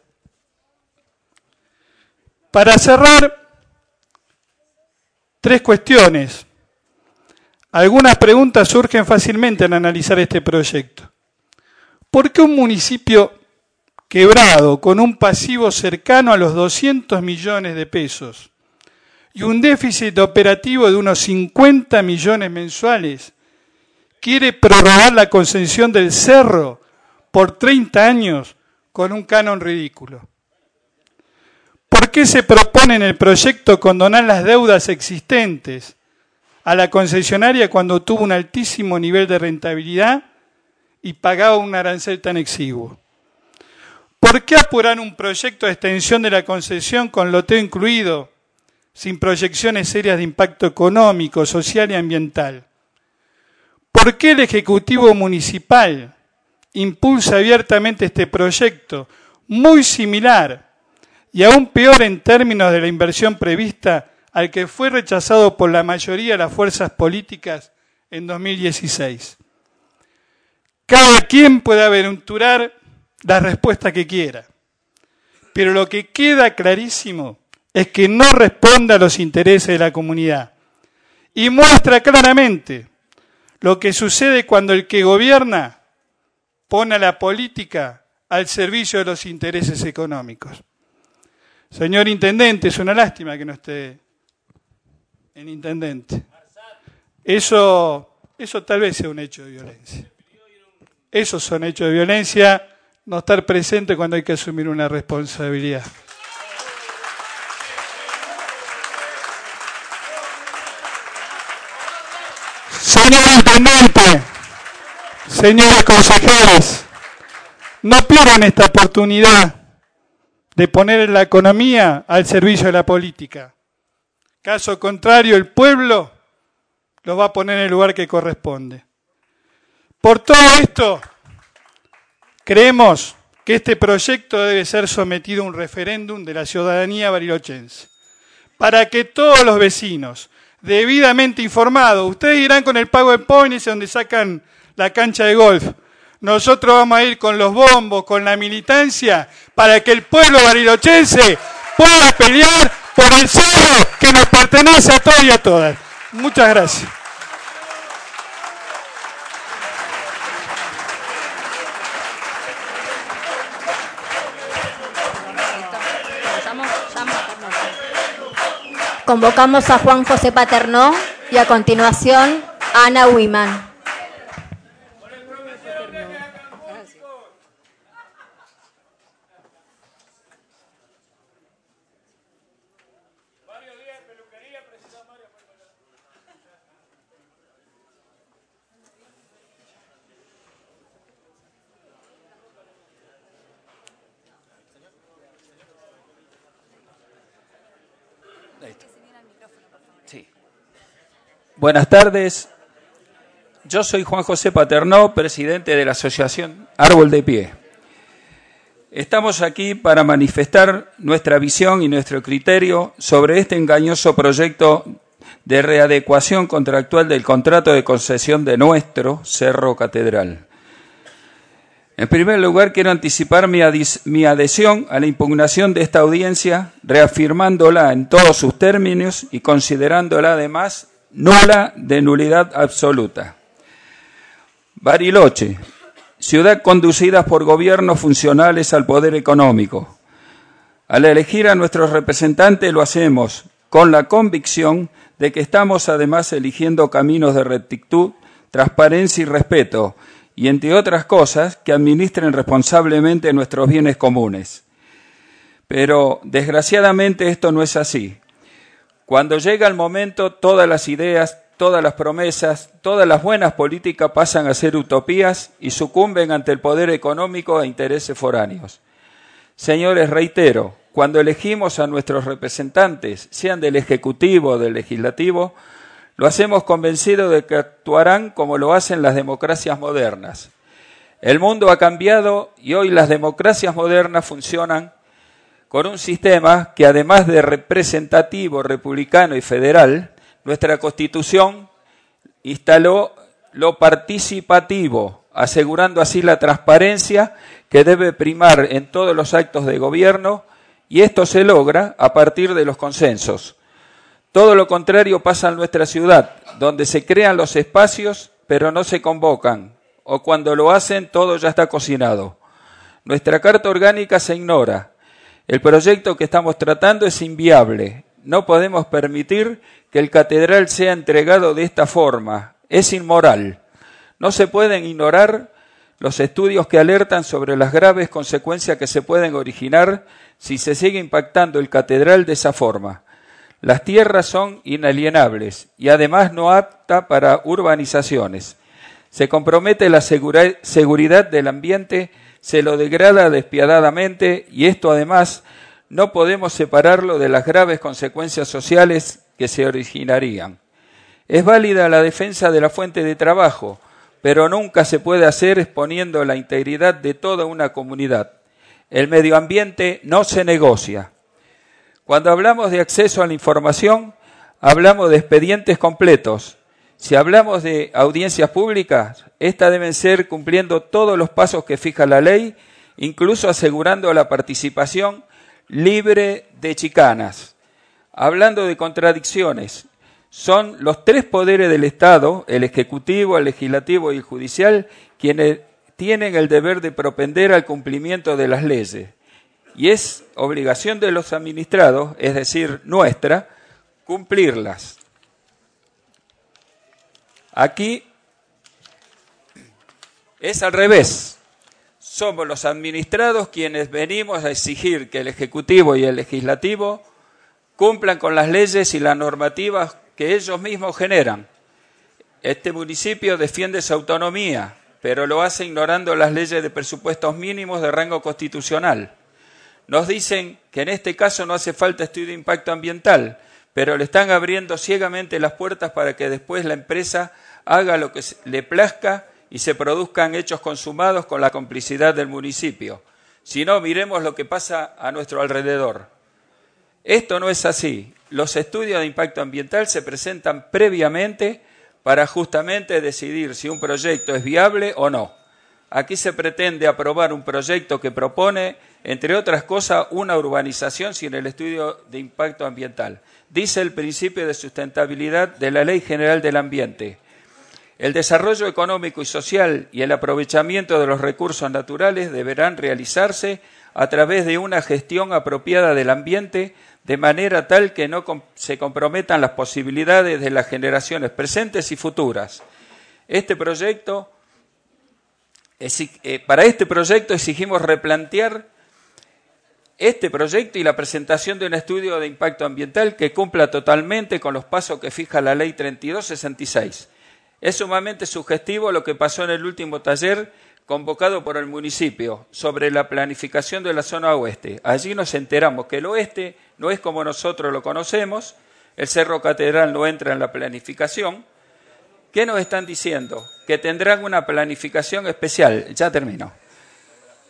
Para cerrar, tres cuestiones. Algunas preguntas surgen fácilmente al analizar este proyecto. ¿Por qué un municipio quebrado, con un pasivo cercano a los doscientos millones de pesos y un déficit operativo de unos cincuenta millones mensuales, quiere prorrogar la concesión del cerro por treinta años con un canon ridículo? ¿Por qué se propone en el proyecto condonar las deudas existentes a la concesionaria cuando tuvo un altísimo nivel de rentabilidad y pagaba un arancel tan exiguo? ¿Por qué apurar un proyecto de extensión de la concesión con loteo incluido, sin proyecciones serias de impacto económico, social y ambiental? ¿Por qué el Ejecutivo Municipal impulsa abiertamente este proyecto, muy similar y aún peor en términos de la inversión prevista, al que fue rechazado por la mayoría de las fuerzas políticas en dos mil dieciséis? Cada quien puede aventurar la respuesta que quiera, pero lo que queda clarísimo es que no responde a los intereses de la comunidad y muestra claramente lo que sucede cuando el que gobierna pone a la política al servicio de los intereses económicos. Señor Intendente, es una lástima que no esté en Intendente. Eso, eso tal vez sea un hecho de violencia. Esos son hechos de violencia, no estar presente cuando hay que asumir una responsabilidad. Señor Intendente, señores consejeros, no pierdan esta oportunidad de poner la economía al servicio de la política. Caso contrario, el pueblo lo va a poner en el lugar que corresponde. Por todo esto, creemos que este proyecto debe ser sometido a un referéndum de la ciudadanía barilochense, para que todos los vecinos, debidamente informados, ustedes irán con el pago de points donde sacan la cancha de golf, nosotros vamos a ir con los bombos, con la militancia, para que el pueblo barilochense pueda pelear por el cerro que nos pertenece a todos y a todas. Muchas gracias. Convocamos a Juan José Paternó y a continuación a Ana Wiman. Buenas tardes, yo soy Juan José Paternó, presidente de la Asociación Árbol de Pie. Estamos aquí para manifestar nuestra visión y nuestro criterio sobre este engañoso proyecto de readecuación contractual del contrato de concesión de nuestro Cerro Catedral. En primer lugar, quiero anticipar mi, mi adhesión a la impugnación de esta audiencia, reafirmándola en todos sus términos y considerándola además nula de nulidad absoluta. Bariloche, ciudad conducida por gobiernos funcionales al poder económico. Al elegir a nuestros representantes lo hacemos con la convicción de que estamos además eligiendo caminos de rectitud, transparencia y respeto, y entre otras cosas, que administren responsablemente nuestros bienes comunes. Pero, desgraciadamente, esto no es así. Cuando llega el momento, todas las ideas, todas las promesas, todas las buenas políticas pasan a ser utopías y sucumben ante el poder económico e intereses foráneos. Señores, reitero, cuando elegimos a nuestros representantes, sean del Ejecutivo o del Legislativo, lo hacemos convencidos de que actuarán como lo hacen las democracias modernas. El mundo ha cambiado y hoy las democracias modernas funcionan con un sistema que, además de representativo, republicano y federal, nuestra Constitución instaló lo participativo, asegurando así la transparencia que debe primar en todos los actos de gobierno, y esto se logra a partir de los consensos. Todo lo contrario pasa en nuestra ciudad, donde se crean los espacios, pero no se convocan, o cuando lo hacen todo ya está cocinado. Nuestra Carta Orgánica se ignora. El proyecto que estamos tratando es inviable. No podemos permitir que el catedral sea entregado de esta forma. Es inmoral. No se pueden ignorar los estudios que alertan sobre las graves consecuencias que se pueden originar si se sigue impactando el catedral de esa forma. Las tierras son inalienables y además no apta para urbanizaciones. Se compromete la segura- seguridad del ambiente, se lo degrada despiadadamente y esto además no podemos separarlo de las graves consecuencias sociales que se originarían. Es válida la defensa de la fuente de trabajo, pero nunca se puede hacer exponiendo la integridad de toda una comunidad. El medio ambiente no se negocia. Cuando hablamos de acceso a la información, hablamos de expedientes completos. Si hablamos de audiencias públicas, estas deben ser cumpliendo todos los pasos que fija la ley, incluso asegurando la participación libre de chicanas. Hablando de contradicciones, son los tres poderes del Estado, el Ejecutivo, el Legislativo y el Judicial, quienes tienen el deber de propender al cumplimiento de las leyes. Y es obligación de los administrados, es decir, nuestra, cumplirlas. Aquí es al revés. Somos los administrados quienes venimos a exigir que el Ejecutivo y el Legislativo cumplan con las leyes y las normativas que ellos mismos generan. Este municipio defiende su autonomía, pero lo hace ignorando las leyes de presupuestos mínimos de rango constitucional. Nos dicen que en este caso no hace falta estudio de impacto ambiental, pero le están abriendo ciegamente las puertas para que después la empresa haga lo que le plazca y se produzcan hechos consumados con la complicidad del municipio. Si no, miremos lo que pasa a nuestro alrededor. Esto no es así. Los estudios de impacto ambiental se presentan previamente para justamente decidir si un proyecto es viable o no. Aquí se pretende aprobar un proyecto que propone, entre otras cosas, una urbanización sin el estudio de impacto ambiental. Dice el principio de sustentabilidad de la Ley General del Ambiente. El desarrollo económico y social y el aprovechamiento de los recursos naturales deberán realizarse a través de una gestión apropiada del ambiente, de manera tal que no se comprometan las posibilidades de las generaciones presentes y futuras. Este proyecto, para este proyecto exigimos replantear este proyecto y la presentación de un estudio de impacto ambiental que cumpla totalmente con los pasos que fija la Ley treinta y dos sesenta y seis. Es sumamente sugestivo lo que pasó en el último taller convocado por el municipio sobre la planificación de la zona oeste. Allí nos enteramos que el oeste no es como nosotros lo conocemos, el Cerro Catedral no entra en la planificación. ¿Qué nos están diciendo? Que tendrán una planificación especial. Ya termino.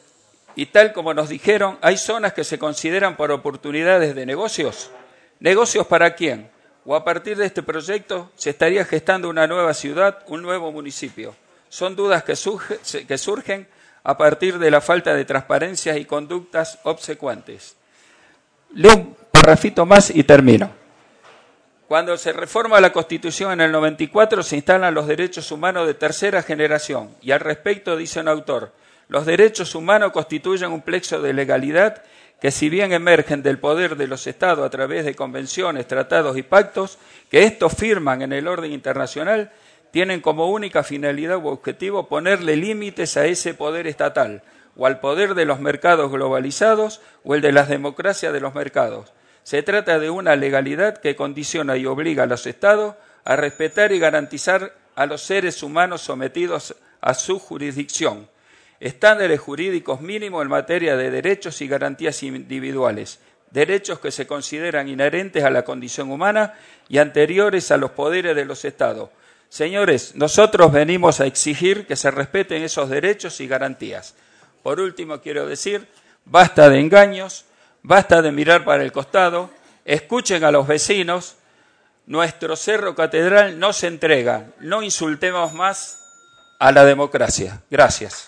Y tal como nos dijeron, ¿hay zonas que se consideran por oportunidades de negocios? ¿Negocios para quién? ¿O a partir de este proyecto se estaría gestando una nueva ciudad, un nuevo municipio? Son dudas que, surge, que surgen a partir de la falta de transparencia y conductas obsecuantes. Leo un parrafito más y termino. Cuando se reforma la Constitución en el noventa y cuatro se instalan los derechos humanos de tercera generación y al respecto dice un autor, los derechos humanos constituyen un plexo de legalidad que si bien emergen del poder de los Estados a través de convenciones, tratados y pactos, que estos firman en el orden internacional, tienen como única finalidad u objetivo ponerle límites a ese poder estatal o al poder de los mercados globalizados o el de las democracias de los mercados. Se trata de una legalidad que condiciona y obliga a los Estados a respetar y garantizar a los seres humanos sometidos a su jurisdicción estándares jurídicos mínimos en materia de derechos y garantías individuales, derechos que se consideran inherentes a la condición humana y anteriores a los poderes de los Estados. Señores, nosotros venimos a exigir que se respeten esos derechos y garantías. Por último, quiero decir, basta de engaños, basta de mirar para el costado, escuchen a los vecinos, nuestro Cerro Catedral no se entrega, no insultemos más a la democracia. Gracias.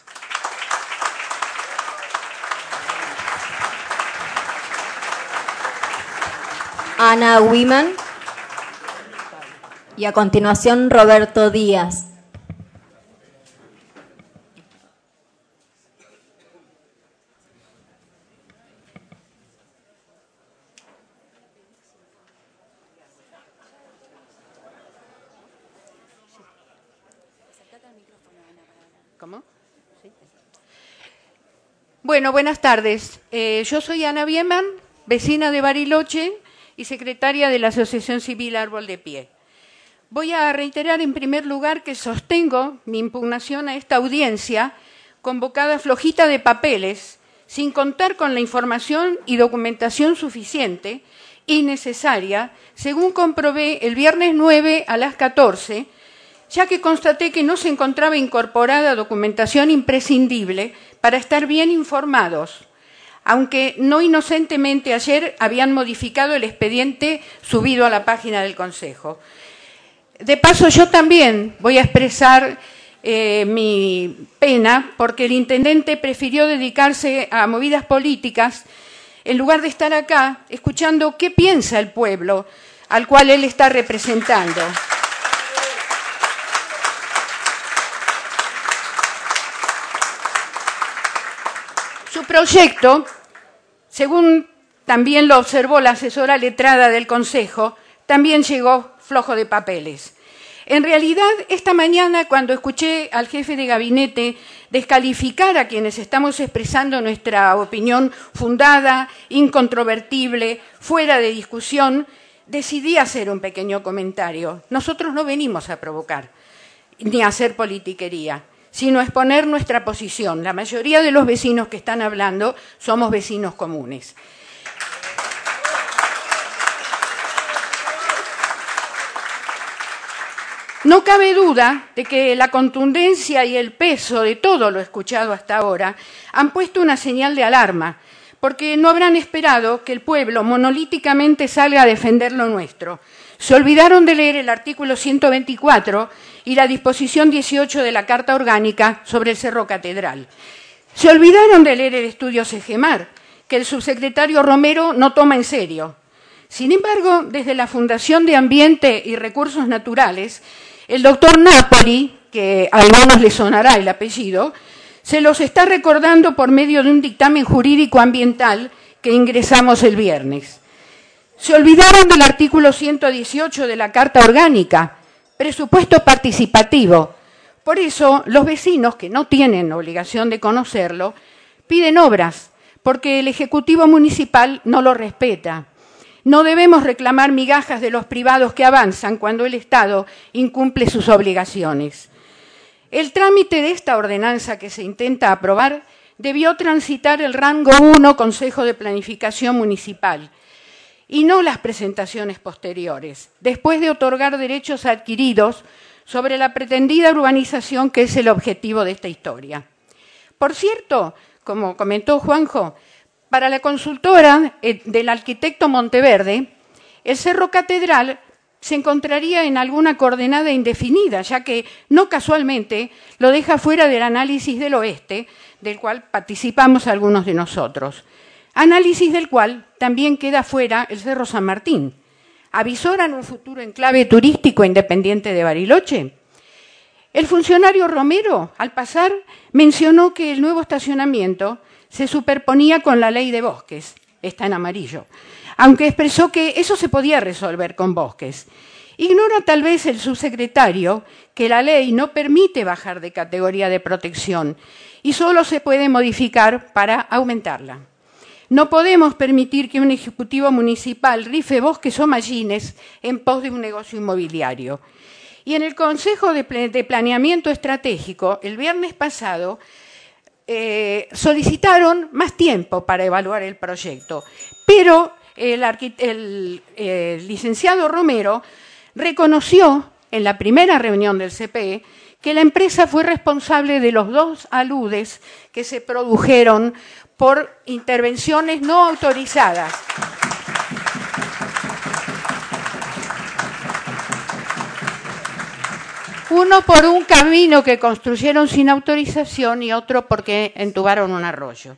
Ana Wiman y a continuación Roberto Díaz. ¿Cómo? Sí. Bueno, buenas tardes. Eh, yo soy Ana Bieman, vecina de Bariloche y secretaria de la Asociación Civil Árbol de Pie. Voy a reiterar en primer lugar que sostengo mi impugnación a esta audiencia convocada flojita de papeles, sin contar con la información y documentación suficiente y necesaria, según comprobé el viernes nueve a las catorce, ya que constaté que no se encontraba incorporada documentación imprescindible para estar bien informados, aunque no inocentemente ayer habían modificado el expediente subido a la página del Consejo. De paso, yo también voy a expresar eh, mi pena porque el intendente prefirió dedicarse a movidas políticas en lugar de estar acá escuchando qué piensa el pueblo al cual él está representando. Su proyecto, según también lo observó la asesora letrada del Consejo, también llegó flojo de papeles. En realidad, esta mañana, cuando escuché al jefe de gabinete descalificar a quienes estamos expresando nuestra opinión fundada, incontrovertible, fuera de discusión, decidí hacer un pequeño comentario. Nosotros no venimos a provocar ni a hacer politiquería, sino a exponer nuestra posición. La mayoría de los vecinos que están hablando somos vecinos comunes. No cabe duda de que la contundencia y el peso de todo lo escuchado hasta ahora han puesto una señal de alarma, porque no habrán esperado que el pueblo monolíticamente salga a defender lo nuestro. Se olvidaron de leer el artículo ciento veinticuatro y la disposición dieciocho de la Carta Orgánica sobre el Cerro Catedral. Se olvidaron de leer el estudio Segemar, que el subsecretario Romero no toma en serio. Sin embargo, desde la Fundación de Ambiente y Recursos Naturales, el doctor Napoli, que a algunos les sonará el apellido, se los está recordando por medio de un dictamen jurídico ambiental que ingresamos el viernes. Se olvidaron del artículo ciento dieciocho de la Carta Orgánica, presupuesto participativo. Por eso, los vecinos, que no tienen obligación de conocerlo, piden obras, porque el Ejecutivo Municipal no lo respeta. No debemos reclamar migajas de los privados que avanzan cuando el Estado incumple sus obligaciones. El trámite de esta ordenanza que se intenta aprobar debió transitar el rango uno Consejo de Planificación Municipal y no las presentaciones posteriores, después de otorgar derechos adquiridos sobre la pretendida urbanización que es el objetivo de esta historia. Por cierto, como comentó Juanjo, para la consultora eh, del arquitecto Monteverde, el Cerro Catedral se encontraría en alguna coordenada indefinida, ya que no casualmente lo deja fuera del análisis del oeste, del cual participamos algunos de nosotros. Análisis del cual también queda fuera el Cerro San Martín. ¿Avisoran un futuro enclave turístico independiente de Bariloche? El funcionario Romero, al pasar, mencionó que el nuevo estacionamiento se superponía con la ley de bosques, está en amarillo, aunque expresó que eso se podía resolver con bosques. Ignora tal vez el subsecretario que la ley no permite bajar de categoría de protección y solo se puede modificar para aumentarla. No podemos permitir que un ejecutivo municipal rife bosques o mallines en pos de un negocio inmobiliario. Y en el Consejo de Planeamiento Estratégico, el viernes pasado, eh, solicitaron más tiempo para evaluar el proyecto, pero el, el, el licenciado Romero reconoció en la primera reunión del C P E que la empresa fue responsable de los dos aludes que se produjeron por intervenciones no autorizadas. Uno por un camino que construyeron sin autorización y otro porque entubaron un arroyo.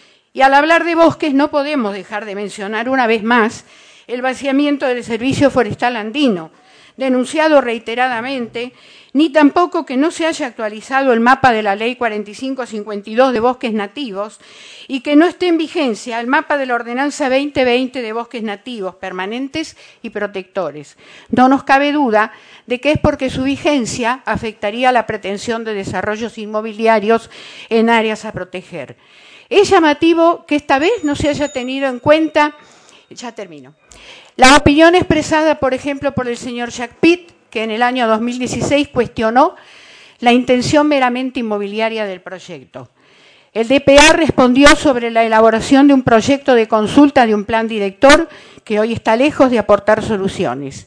Y al hablar de bosques no podemos dejar de mencionar una vez más el vaciamiento del Servicio Forestal Andino, denunciado reiteradamente, ni tampoco que no se haya actualizado el mapa de la Ley cuarenta y cinco cincuenta y dos de bosques nativos y que no esté en vigencia el mapa de la Ordenanza veinte veinte de bosques nativos, permanentes y protectores. No nos cabe duda de que es porque su vigencia afectaría la pretensión de desarrollos inmobiliarios en áreas a proteger. Es llamativo que esta vez no se haya tenido en cuenta, ya termino, la opinión expresada, por ejemplo, por el señor Jacques Pitt, que en el año dos mil dieciséis cuestionó la intención meramente inmobiliaria del proyecto. El D P A respondió sobre la elaboración de un proyecto de consulta de un plan director que hoy está lejos de aportar soluciones.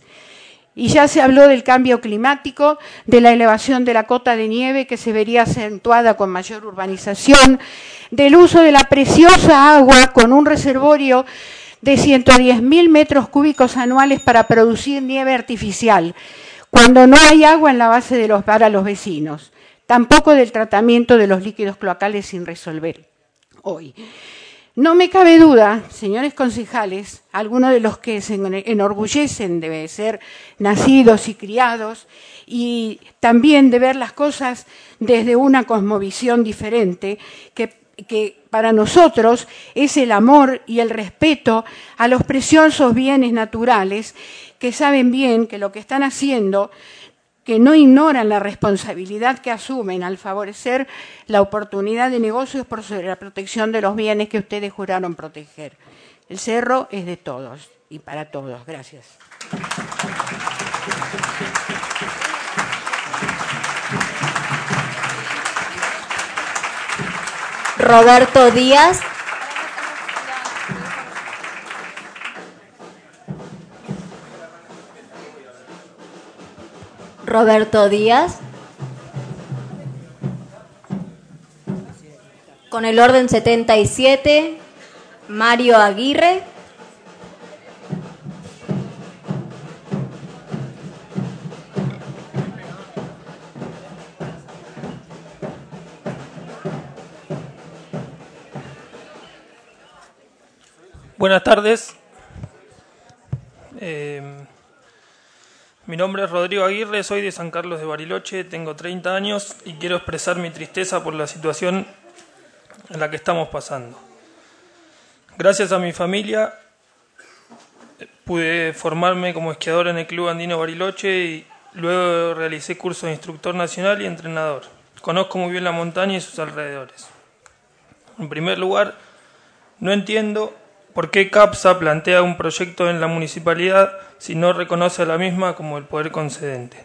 Y ya se habló del cambio climático, de la elevación de la cota de nieve que se vería acentuada con mayor urbanización, del uso de la preciosa agua con un reservorio de ciento diez mil metros cúbicos anuales para producir nieve artificial, cuando no hay agua en la base de los para los vecinos. Tampoco del tratamiento de los líquidos cloacales sin resolver hoy. No me cabe duda, señores concejales, algunos de los que se enorgullecen de ser nacidos y criados y también de ver las cosas desde una cosmovisión diferente, que que para nosotros es el amor y el respeto a los preciosos bienes naturales, que saben bien que lo que están haciendo, que no ignoran la responsabilidad que asumen al favorecer la oportunidad de negocios por sobre la protección de los bienes que ustedes juraron proteger. El cerro es de todos y para todos. Gracias. Roberto Díaz. Roberto Díaz. Con el orden setenta y siete, Mario Aguirre. Buenas tardes. Eh, mi nombre es Rodrigo Aguirre, soy de San Carlos de Bariloche, tengo treinta años y quiero expresar mi tristeza por la situación en la que estamos pasando. Gracias a mi familia pude formarme como esquiador en el Club Andino Bariloche y luego realicé curso de instructor nacional y entrenador. Conozco muy bien la montaña y sus alrededores. En primer lugar, no entiendo ¿por qué CAPSA plantea un proyecto en la municipalidad si no reconoce a la misma como el poder concedente?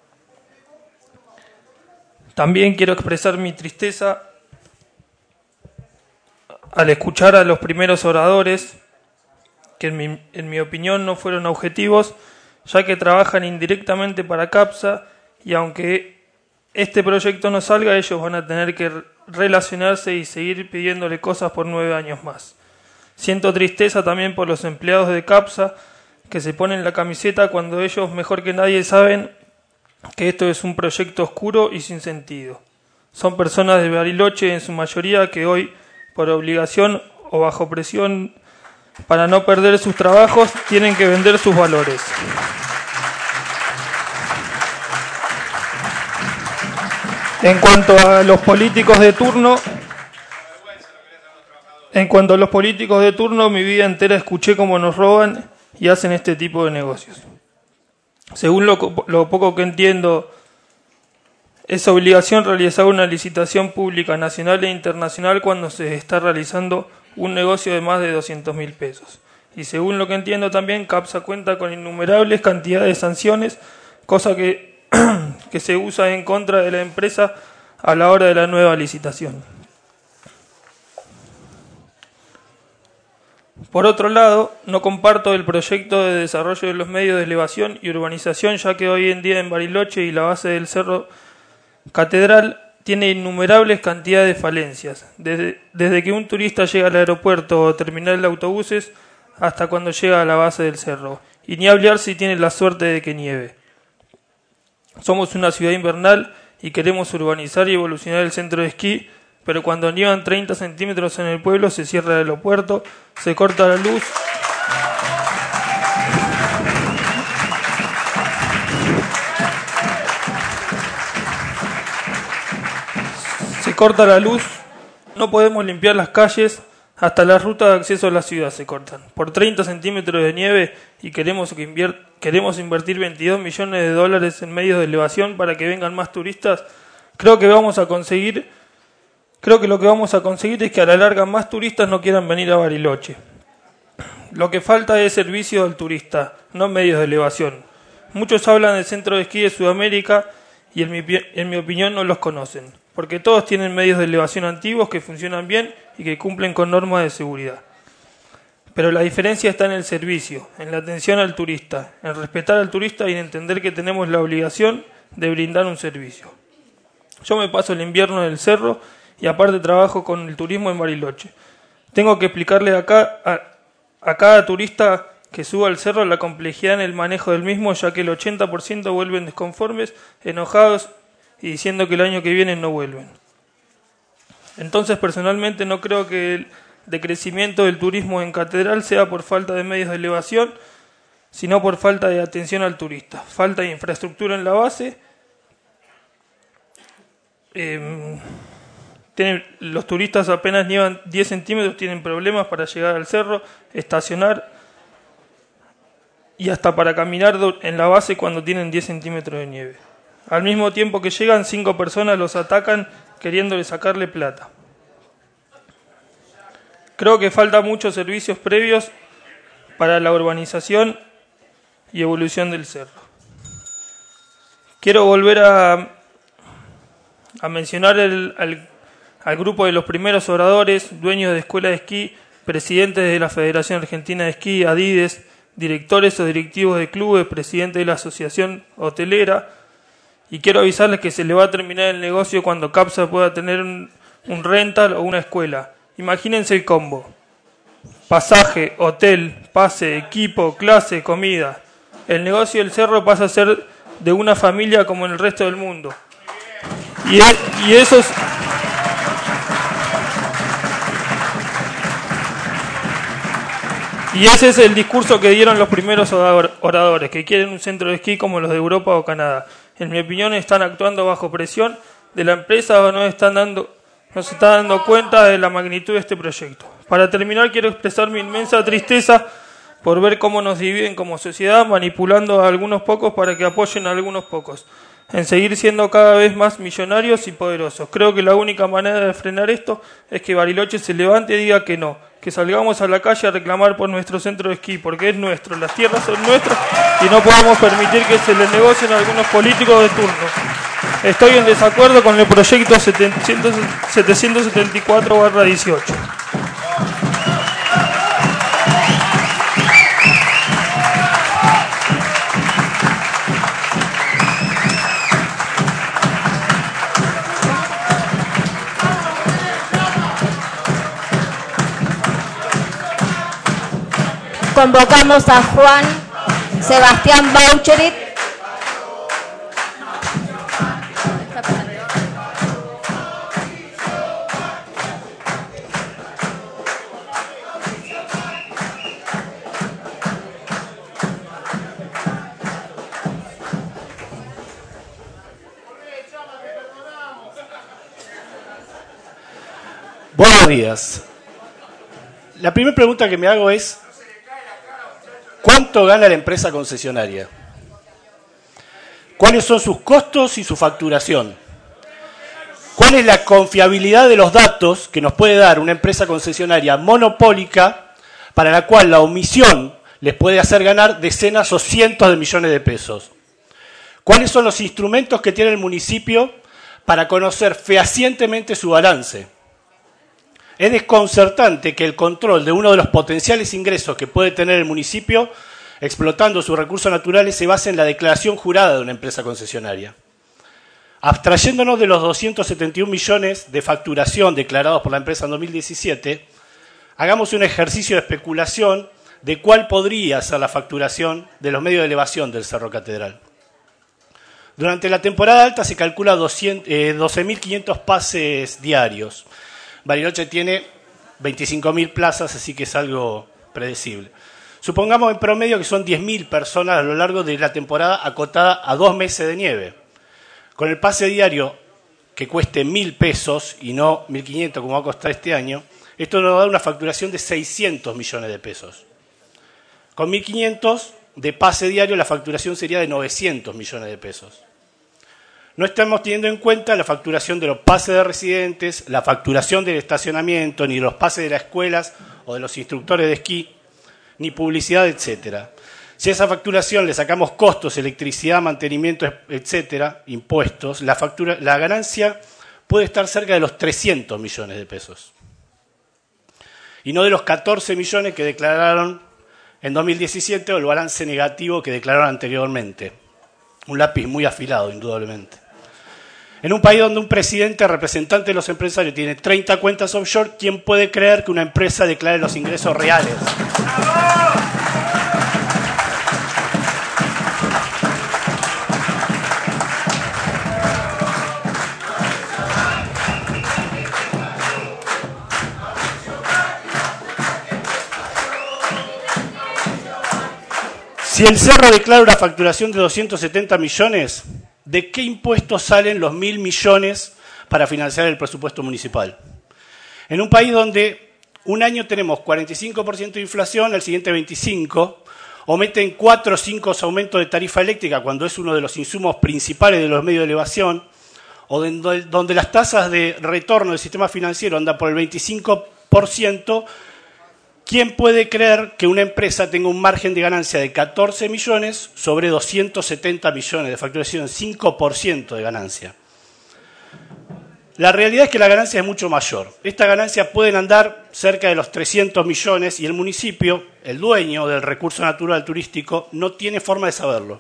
También quiero expresar mi tristeza al escuchar a los primeros oradores, que en mi, en mi opinión no fueron objetivos, ya que trabajan indirectamente para CAPSA y aunque este proyecto no salga, ellos van a tener que relacionarse y seguir pidiéndole cosas por nueve años más. Siento tristeza también por los empleados de CAPSA que se ponen la camiseta cuando ellos mejor que nadie saben que esto es un proyecto oscuro y sin sentido. Son personas de Bariloche en su mayoría que hoy, por obligación o bajo presión para no perder sus trabajos, tienen que vender sus valores. En cuanto a los políticos de turno, en cuanto a los políticos de turno, mi vida entera escuché cómo nos roban y hacen este tipo de negocios. Según lo, lo poco que entiendo, es obligación realizar una licitación pública nacional e internacional cuando se está realizando un negocio de más de doscientos mil pesos. Y según lo que entiendo también, CAPSA cuenta con innumerables cantidades de sanciones, cosa que, que se usa en contra de la empresa a la hora de la nueva licitación. Por otro lado, no comparto el proyecto de desarrollo de los medios de elevación y urbanización, ya que hoy en día en Bariloche y la base del Cerro Catedral tiene innumerables cantidades de falencias, desde, desde que un turista llega al aeropuerto o terminal de autobuses hasta cuando llega a la base del cerro, y ni hablar si tiene la suerte de que nieve. Somos una ciudad invernal y queremos urbanizar y evolucionar el centro de esquí, pero cuando nievan treinta centímetros en el pueblo se cierra el aeropuerto, se corta la luz, se corta la luz, no podemos limpiar las calles, hasta las rutas de acceso a la ciudad se cortan. Por treinta centímetros de nieve y queremos, que invier- queremos invertir veintidós millones de dólares en medios de elevación para que vengan más turistas, creo que vamos a conseguir... Creo que lo que vamos a conseguir es que a la larga más turistas no quieran venir a Bariloche. Lo que falta es servicio al turista, no medios de elevación. Muchos hablan del centro de esquí de Sudamérica y en mi, en mi opinión no los conocen, porque todos tienen medios de elevación antiguos que funcionan bien y que cumplen con normas de seguridad. Pero la diferencia está en el servicio, en la atención al turista, en respetar al turista y en entender que tenemos la obligación de brindar un servicio. Yo me paso el invierno en el cerro y aparte trabajo con el turismo en Bariloche. Tengo que explicarle acá a, a cada turista que suba al cerro la complejidad en el manejo del mismo, ya que el ochenta por ciento vuelven desconformes, enojados y diciendo que el año que viene no vuelven. Entonces, personalmente no creo que el decrecimiento del turismo en Catedral sea por falta de medios de elevación, sino por falta de atención al turista, falta de infraestructura en la base. Eh, Tienen, los turistas apenas nievan diez centímetros, tienen problemas para llegar al cerro, estacionar y hasta para caminar en la base cuando tienen diez centímetros de nieve. Al mismo tiempo que llegan, cinco personas los atacan queriéndole sacarle plata. Creo que faltan muchos servicios previos para la urbanización y evolución del cerro. Quiero volver a, a mencionar el, al al grupo de los primeros oradores, dueños de escuelas de esquí, presidentes de la Federación Argentina de Esquí, Adides, directores o directivos de clubes, presidente de la Asociación Hotelera, y quiero avisarles que se le va a terminar el negocio cuando CAPSA pueda tener un, un rental o una escuela. Imagínense el combo: pasaje, hotel, pase, equipo, clase, comida. El negocio del cerro pasa a ser de una familia como en el resto del mundo. Y, es, y esos... Y ese es el discurso que dieron los primeros oradores, que quieren un centro de esquí como los de Europa o Canadá. En mi opinión, están actuando bajo presión de la empresa o no están dando, no se está dando cuenta de la magnitud de este proyecto. Para terminar, quiero expresar mi inmensa tristeza por ver cómo nos dividen como sociedad, manipulando a algunos pocos para que apoyen a algunos pocos, en seguir siendo cada vez más millonarios y poderosos. Creo que la única manera de frenar esto es que Bariloche se levante y diga que no, que salgamos a la calle a reclamar por nuestro centro de esquí, porque es nuestro, las tierras son nuestras y no podemos permitir que se les negocien a algunos políticos de turno. Estoy en desacuerdo con el proyecto setecientos setenta y cuatro barra dieciocho. convocamos a Juan Sebastián Baucherit. Buenos días. La primera pregunta que me hago es, ¿cuánto gana la empresa concesionaria? ¿Cuáles son sus costos y su facturación? ¿Cuál es la confiabilidad de los datos que nos puede dar una empresa concesionaria monopólica para la cual la omisión les puede hacer ganar decenas o cientos de millones de pesos? ¿Cuáles son los instrumentos que tiene el municipio para conocer fehacientemente su balance? Es desconcertante que el control de uno de los potenciales ingresos que puede tener el municipio explotando sus recursos naturales se base en la declaración jurada de una empresa concesionaria. Abstrayéndonos de los doscientos setenta y un millones de facturación declarados por la empresa en dos mil diecisiete, hagamos un ejercicio de especulación de cuál podría ser la facturación de los medios de elevación del Cerro Catedral. Durante la temporada alta se calcula doce mil quinientos pases diarios. Bariloche tiene veinticinco mil plazas, así que es algo predecible. Supongamos en promedio que son diez mil personas a lo largo de la temporada acotada a dos meses de nieve. Con el pase diario que cueste mil pesos y no mil quinientos como va a costar este año, esto nos da una facturación de seiscientos millones de pesos. Con mil quinientos de pase diario la facturación sería de novecientos millones de pesos. No estamos teniendo en cuenta la facturación de los pases de residentes, la facturación del estacionamiento, ni de los pases de las escuelas o de los instructores de esquí, ni publicidad, etcétera. Si a esa facturación le sacamos costos, electricidad, mantenimiento, etcétera, impuestos, la, factura, la ganancia puede estar cerca de los trescientos millones de pesos. Y no de los catorce millones que declararon en dos mil diecisiete o el balance negativo que declararon anteriormente. Un lápiz muy afilado, indudablemente. En un país donde un presidente representante de los empresarios tiene treinta cuentas offshore, ¿quién puede creer que una empresa declare los ingresos reales? Si el Cerro declara una facturación de doscientos setenta millones, ¿de qué impuestos salen los mil millones para financiar el presupuesto municipal? En un país donde un año tenemos cuarenta y cinco por ciento de inflación, el siguiente veinticinco por ciento, o meten cuatro o cinco aumentos de tarifa eléctrica cuando es uno de los insumos principales de los medios de elevación, o donde, donde las tasas de retorno del sistema financiero andan por el veinticinco por ciento, ¿quién puede creer que una empresa tenga un margen de ganancia de catorce millones sobre doscientos setenta millones de facturación, cinco por ciento de ganancia? La realidad es que la ganancia es mucho mayor. Esta ganancia pueden andar cerca de los trescientos millones y el municipio, el dueño del recurso natural turístico, no tiene forma de saberlo.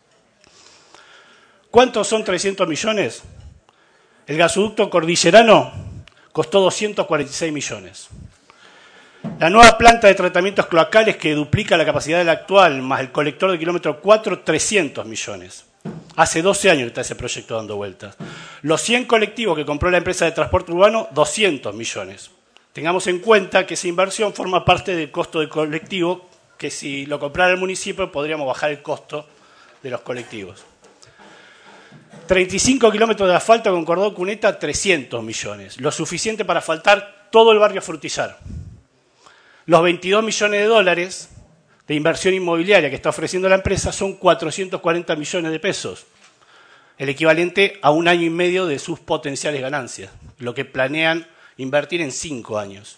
¿Cuántos son trescientos millones? El gasoducto cordillerano costó doscientos cuarenta y seis millones. La nueva planta de tratamientos cloacales que duplica la capacidad del actual, más el colector de kilómetro cuatro, trescientos millones. Hace doce años que está ese proyecto dando vueltas. Los cien colectivos que compró la empresa de transporte urbano, doscientos millones. Tengamos en cuenta que esa inversión forma parte del costo del colectivo, que si lo comprara el municipio podríamos bajar el costo de los colectivos. treinta y cinco kilómetros de asfalto con cordón cuneta, trescientos millones. Lo suficiente para asfaltar todo el barrio Frutillar. Los veintidós millones de dólares de inversión inmobiliaria que está ofreciendo la empresa son cuatrocientos cuarenta millones de pesos, el equivalente a un año y medio de sus potenciales ganancias, lo que planean invertir en cinco años.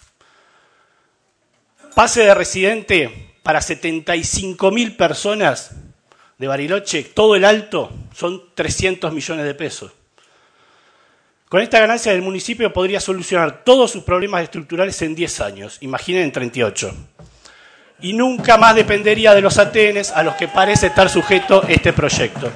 Pase de residente para setenta y cinco mil personas de Bariloche, todo el alto, son trescientos millones de pesos. Con esta ganancia del municipio podría solucionar todos sus problemas estructurales en diez años, imaginen en treinta y ocho. Y nunca más dependería de los atenes a los que parece estar sujeto este proyecto.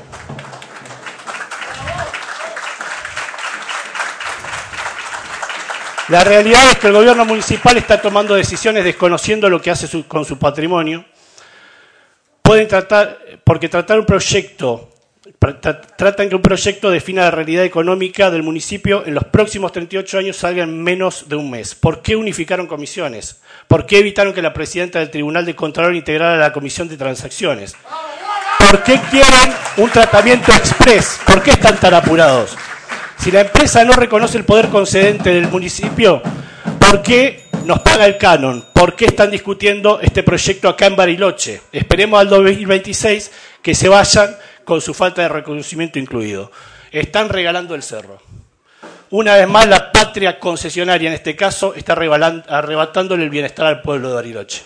La realidad es que el gobierno municipal está tomando decisiones desconociendo lo que hace su, con su patrimonio. Pueden tratar, porque tratar un proyecto, tra, tratan que un proyecto defina la realidad económica del municipio en los próximos treinta y ocho años salga en menos de un mes. ¿Por qué unificaron comisiones? ¿Por qué evitaron que la presidenta del Tribunal de Contralor integrara la comisión de transacciones? ¿Por qué quieren un tratamiento express? ¿Por qué están tan apurados? Si la empresa no reconoce el poder concedente del municipio, ¿por qué nos paga el canon? ¿Por qué están discutiendo este proyecto acá en Bariloche? Esperemos al dos mil veintiséis que se vayan con su falta de reconocimiento incluido. Están regalando el cerro. Una vez más, la patria concesionaria, en este caso, está arrebatándole el bienestar al pueblo de Bariloche.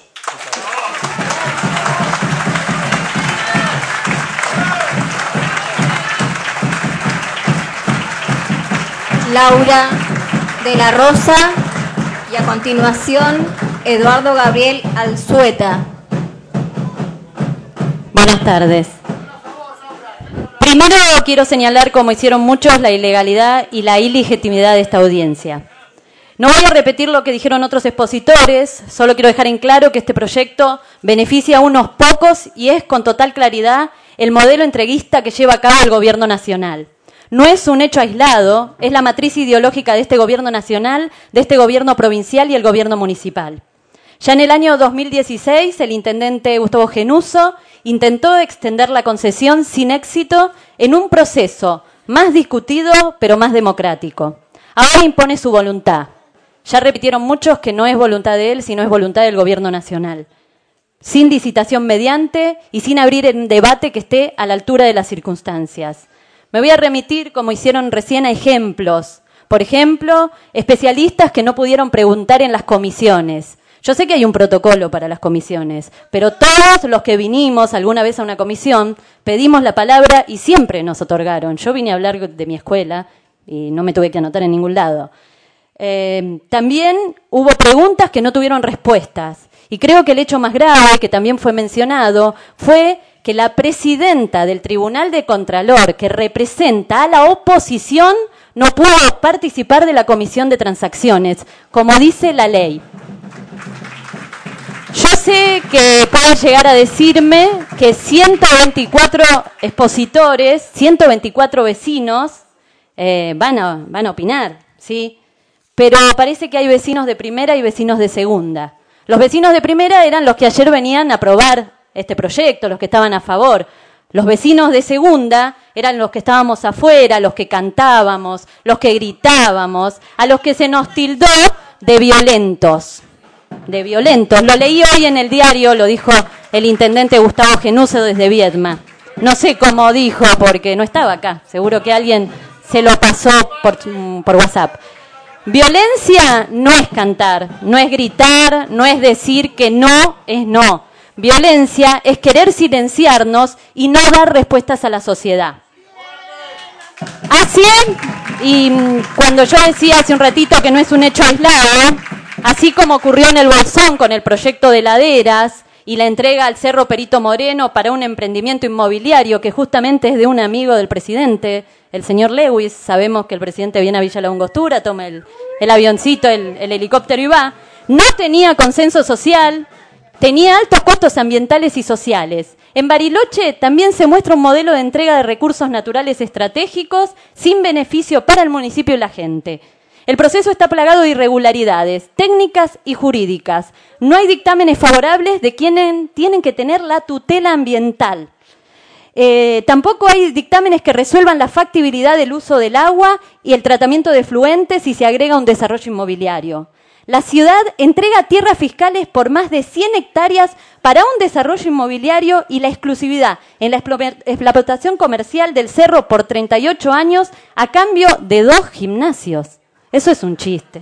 Laura de la Rosa y a continuación Eduardo Gabriel Alzueta. Buenas tardes. Primero quiero señalar, como hicieron muchos, la ilegalidad y la ilegitimidad de esta audiencia. No voy a repetir lo que dijeron otros expositores, solo quiero dejar en claro que este proyecto beneficia a unos pocos y es con total claridad el modelo entreguista que lleva a cabo el gobierno nacional. No es un hecho aislado, es la matriz ideológica de este gobierno nacional, de este gobierno provincial y el gobierno municipal. Ya en el año dos mil dieciséis, el intendente Gustavo Genuso intentó extender la concesión sin éxito en un proceso más discutido, pero más democrático. Ahora impone su voluntad. Ya repitieron muchos que no es voluntad de él, sino es voluntad del gobierno nacional. Sin licitación mediante y sin abrir un debate que esté a la altura de las circunstancias. Me voy a remitir, como hicieron recién, a ejemplos. Por ejemplo, especialistas que no pudieron preguntar en las comisiones. Yo sé que hay un protocolo para las comisiones, pero todos los que vinimos alguna vez a una comisión pedimos la palabra y siempre nos otorgaron. Yo vine a hablar de mi escuela y no me tuve que anotar en ningún lado. Eh, también hubo preguntas que no tuvieron respuestas. Y creo que el hecho más grave, que también fue mencionado, fue que la presidenta del Tribunal de Contralor, que representa a la oposición, no pudo participar de la comisión de transacciones, como dice la ley. Yo sé que pueden llegar a decirme que ciento veinticuatro expositores, ciento veinticuatro vecinos eh, van a, van a opinar, ¿sí? Pero parece que hay vecinos de primera y vecinos de segunda. Los vecinos de primera eran los que ayer venían a aprobar este proyecto, los que estaban a favor. Los vecinos de segunda eran los que estábamos afuera, los que cantábamos, los que gritábamos, a los que se nos tildó de violentos. De violentos. Lo leí hoy en el diario, lo dijo el intendente Gustavo Genuso desde Viedma. No sé cómo dijo, porque no estaba acá. Seguro que alguien se lo pasó por, por WhatsApp. Violencia no es cantar, no es gritar, no es decir que no es no. Violencia es querer silenciarnos y no dar respuestas a la sociedad. Así es, y cuando yo decía hace un ratito que no es un hecho aislado, así como ocurrió en el Bolsón con el proyecto de laderas y la entrega al Cerro Perito Moreno para un emprendimiento inmobiliario que justamente es de un amigo del presidente, el señor Lewis. Sabemos que el presidente viene a Villa La Angostura, toma el, el avioncito, el, el helicóptero y va. No tenía consenso social, tenía altos costos ambientales y sociales. En Bariloche también se muestra un modelo de entrega de recursos naturales estratégicos sin beneficio para el municipio y la gente. El proceso está plagado de irregularidades técnicas y jurídicas. No hay dictámenes favorables de quienes tienen que tener la tutela ambiental. Eh, tampoco hay dictámenes que resuelvan la factibilidad del uso del agua y el tratamiento de efluentes si se agrega un desarrollo inmobiliario. La ciudad entrega tierras fiscales por más de cien hectáreas para un desarrollo inmobiliario y la exclusividad en la explotación comercial del cerro por treinta y ocho años a cambio de dos gimnasios. Eso es un chiste.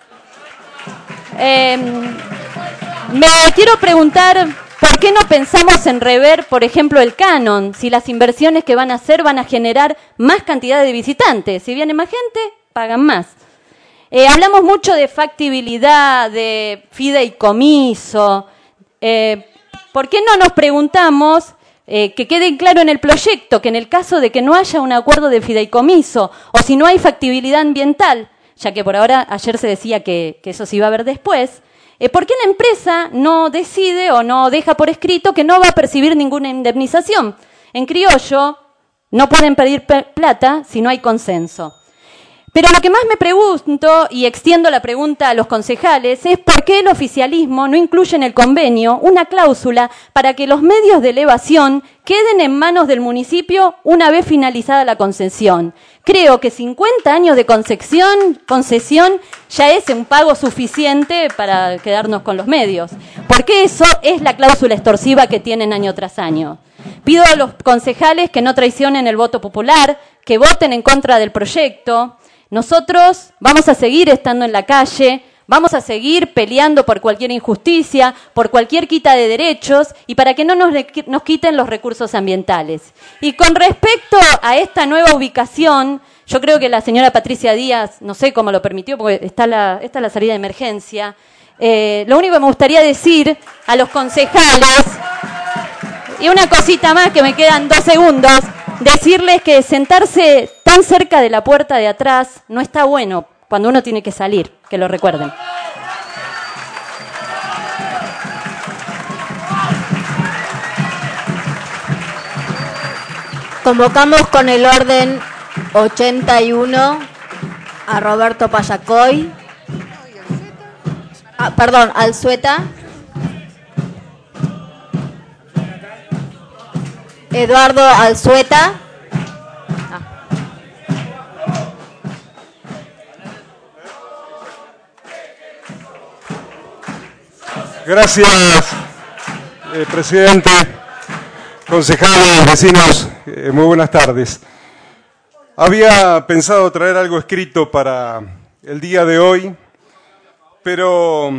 Eh, me quiero preguntar, ¿por qué no pensamos en rever, por ejemplo, el canon? Si las inversiones que van a hacer van a generar más cantidad de visitantes. Si viene más gente, pagan más. Eh, hablamos mucho de factibilidad, de fideicomiso. Eh, ¿Por qué no nos preguntamos, eh, que quede claro en el proyecto, que en el caso de que no haya un acuerdo de fideicomiso o si no hay factibilidad ambiental, ya que por ahora ayer se decía que, que eso se iba a ver después, eh, ¿por qué la empresa no decide o no deja por escrito que no va a percibir ninguna indemnización? En criollo, no pueden pedir plata si no hay consenso. Pero lo que más me pregunto, y extiendo la pregunta a los concejales, es por qué el oficialismo no incluye en el convenio una cláusula para que los medios de elevación queden en manos del municipio una vez finalizada la concesión. Creo que cincuenta años de concesión, concesión ya es un pago suficiente para quedarnos con los medios, porque eso es la cláusula extorsiva que tienen año tras año. Pido a los concejales que no traicionen el voto popular, que voten en contra del proyecto. Nosotros vamos a seguir estando en la calle, vamos a seguir peleando por cualquier injusticia, por cualquier quita de derechos y para que no nos, nos quiten los recursos ambientales. Y con respecto a esta nueva ubicación, yo creo que la señora Patricia Díaz, no sé cómo lo permitió, porque está la, está la salida de emergencia. Eh, lo único que me gustaría decir a los concejales, y una cosita más que me quedan dos segundos, decirles que sentarse tan cerca de la puerta de atrás no está bueno cuando uno tiene que salir, que lo recuerden. Convocamos con el orden ochenta y uno a Roberto Payacoy. Ah, perdón, Alzueta. Eduardo Alzueta. Ah. Gracias, eh, presidente, concejales, vecinos, eh, muy buenas tardes. Había pensado traer algo escrito para el día de hoy, pero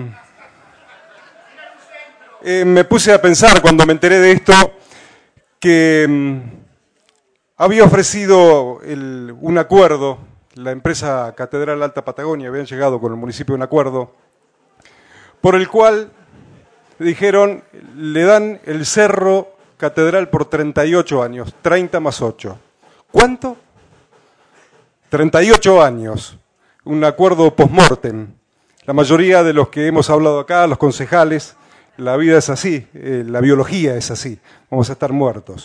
eh, me puse a pensar cuando me enteré de esto que um, había ofrecido el, un acuerdo, la empresa Catedral Alta Patagonia habían llegado con el municipio a un acuerdo, por el cual dijeron, le dan el Cerro Catedral por treinta y ocho años, treinta más ocho. ¿Cuánto? treinta y ocho años, un acuerdo post-mortem. La mayoría de los que hemos hablado acá, los concejales, la vida es así, eh, la biología es así, vamos a estar muertos.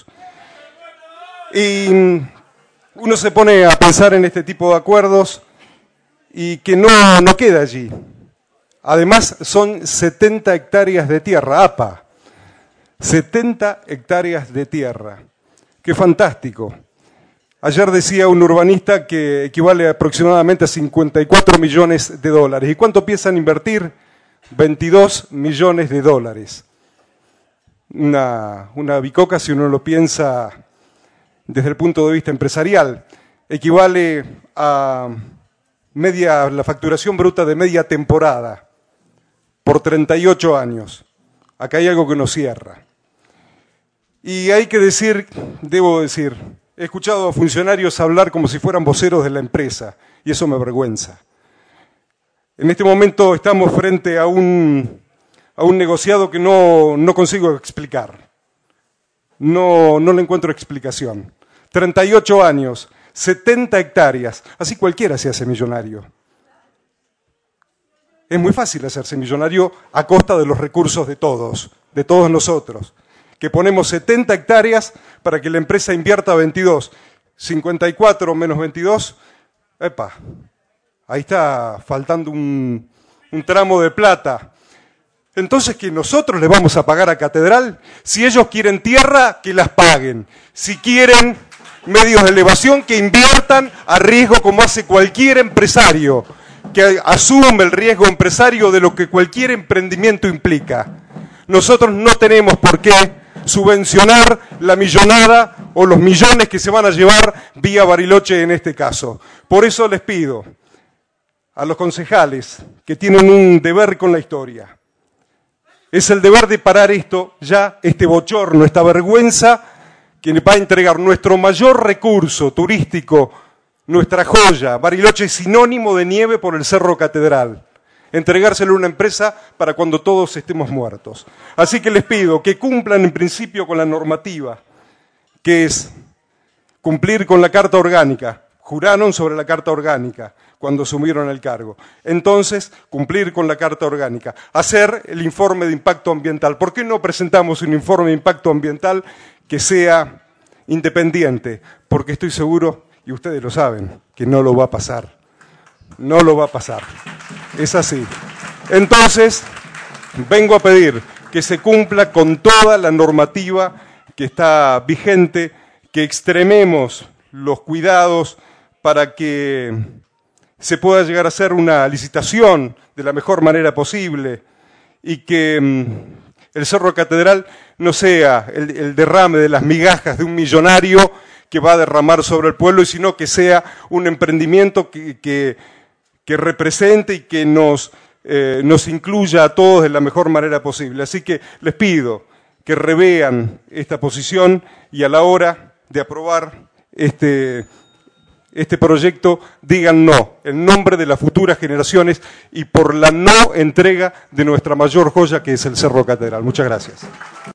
Y uno se pone a pensar en este tipo de acuerdos y que no, no queda allí. Además son setenta hectáreas de tierra, A P A, setenta hectáreas de tierra. ¡Qué fantástico! Ayer decía un urbanista que equivale aproximadamente a cincuenta y cuatro millones de dólares. ¿Y cuánto piensan invertir? veintidós millones de dólares. Una, una bicoca, si uno lo piensa desde el punto de vista empresarial, equivale a media, la facturación bruta de media temporada por treinta y ocho años. Acá hay algo que nos cierra. Y hay que decir, debo decir, he escuchado a funcionarios hablar como si fueran voceros de la empresa, y eso me avergüenza. En este momento estamos frente a un, a un negociado que no, no consigo explicar. No, no le encuentro explicación. treinta y ocho años, setenta hectáreas, así cualquiera se hace millonario. Es muy fácil hacerse millonario a costa de los recursos de todos, de todos nosotros, que ponemos setenta hectáreas para que la empresa invierta veintidós. cincuenta y cuatro menos veintidós, epa, ahí está faltando un, un tramo de plata. Entonces, ¿que nosotros le vamos a pagar a Catedral? Si ellos quieren tierra, que las paguen. Si quieren medios de elevación, que inviertan a riesgo como hace cualquier empresario, que asume el riesgo empresario de lo que cualquier emprendimiento implica. Nosotros no tenemos por qué subvencionar la millonada o los millones que se van a llevar vía Bariloche en este caso. Por eso les pido a los concejales que tienen un deber con la historia. Es el deber de parar esto ya, este bochorno, esta vergüenza que va a entregar nuestro mayor recurso turístico, nuestra joya. Bariloche es sinónimo de nieve por el Cerro Catedral. Entregárselo a una empresa para cuando todos estemos muertos. Así que les pido que cumplan en principio con la normativa, que es cumplir con la Carta Orgánica. Juraron sobre la Carta Orgánica. cuando asumieron el cargo. Entonces, cumplir con la Carta Orgánica, hacer el informe de impacto ambiental. ¿Por qué no presentamos un informe de impacto ambiental que sea independiente? Porque estoy seguro, y ustedes lo saben, que no lo va a pasar. No lo va a pasar. Es así. Entonces, vengo a pedir que se cumpla con toda la normativa que está vigente, que extrememos los cuidados para que se pueda llegar a hacer una licitación de la mejor manera posible y que mm, el Cerro Catedral no sea el, el derrame de las migajas de un millonario que va a derramar sobre el pueblo, sino que sea un emprendimiento que, que, que represente y que nos, eh, nos incluya a todos de la mejor manera posible. Así que les pido que revean esta posición y a la hora de aprobar este, este proyecto digan no, en nombre de las futuras generaciones y por la no entrega de nuestra mayor joya que es el Cerro Catedral. Muchas gracias.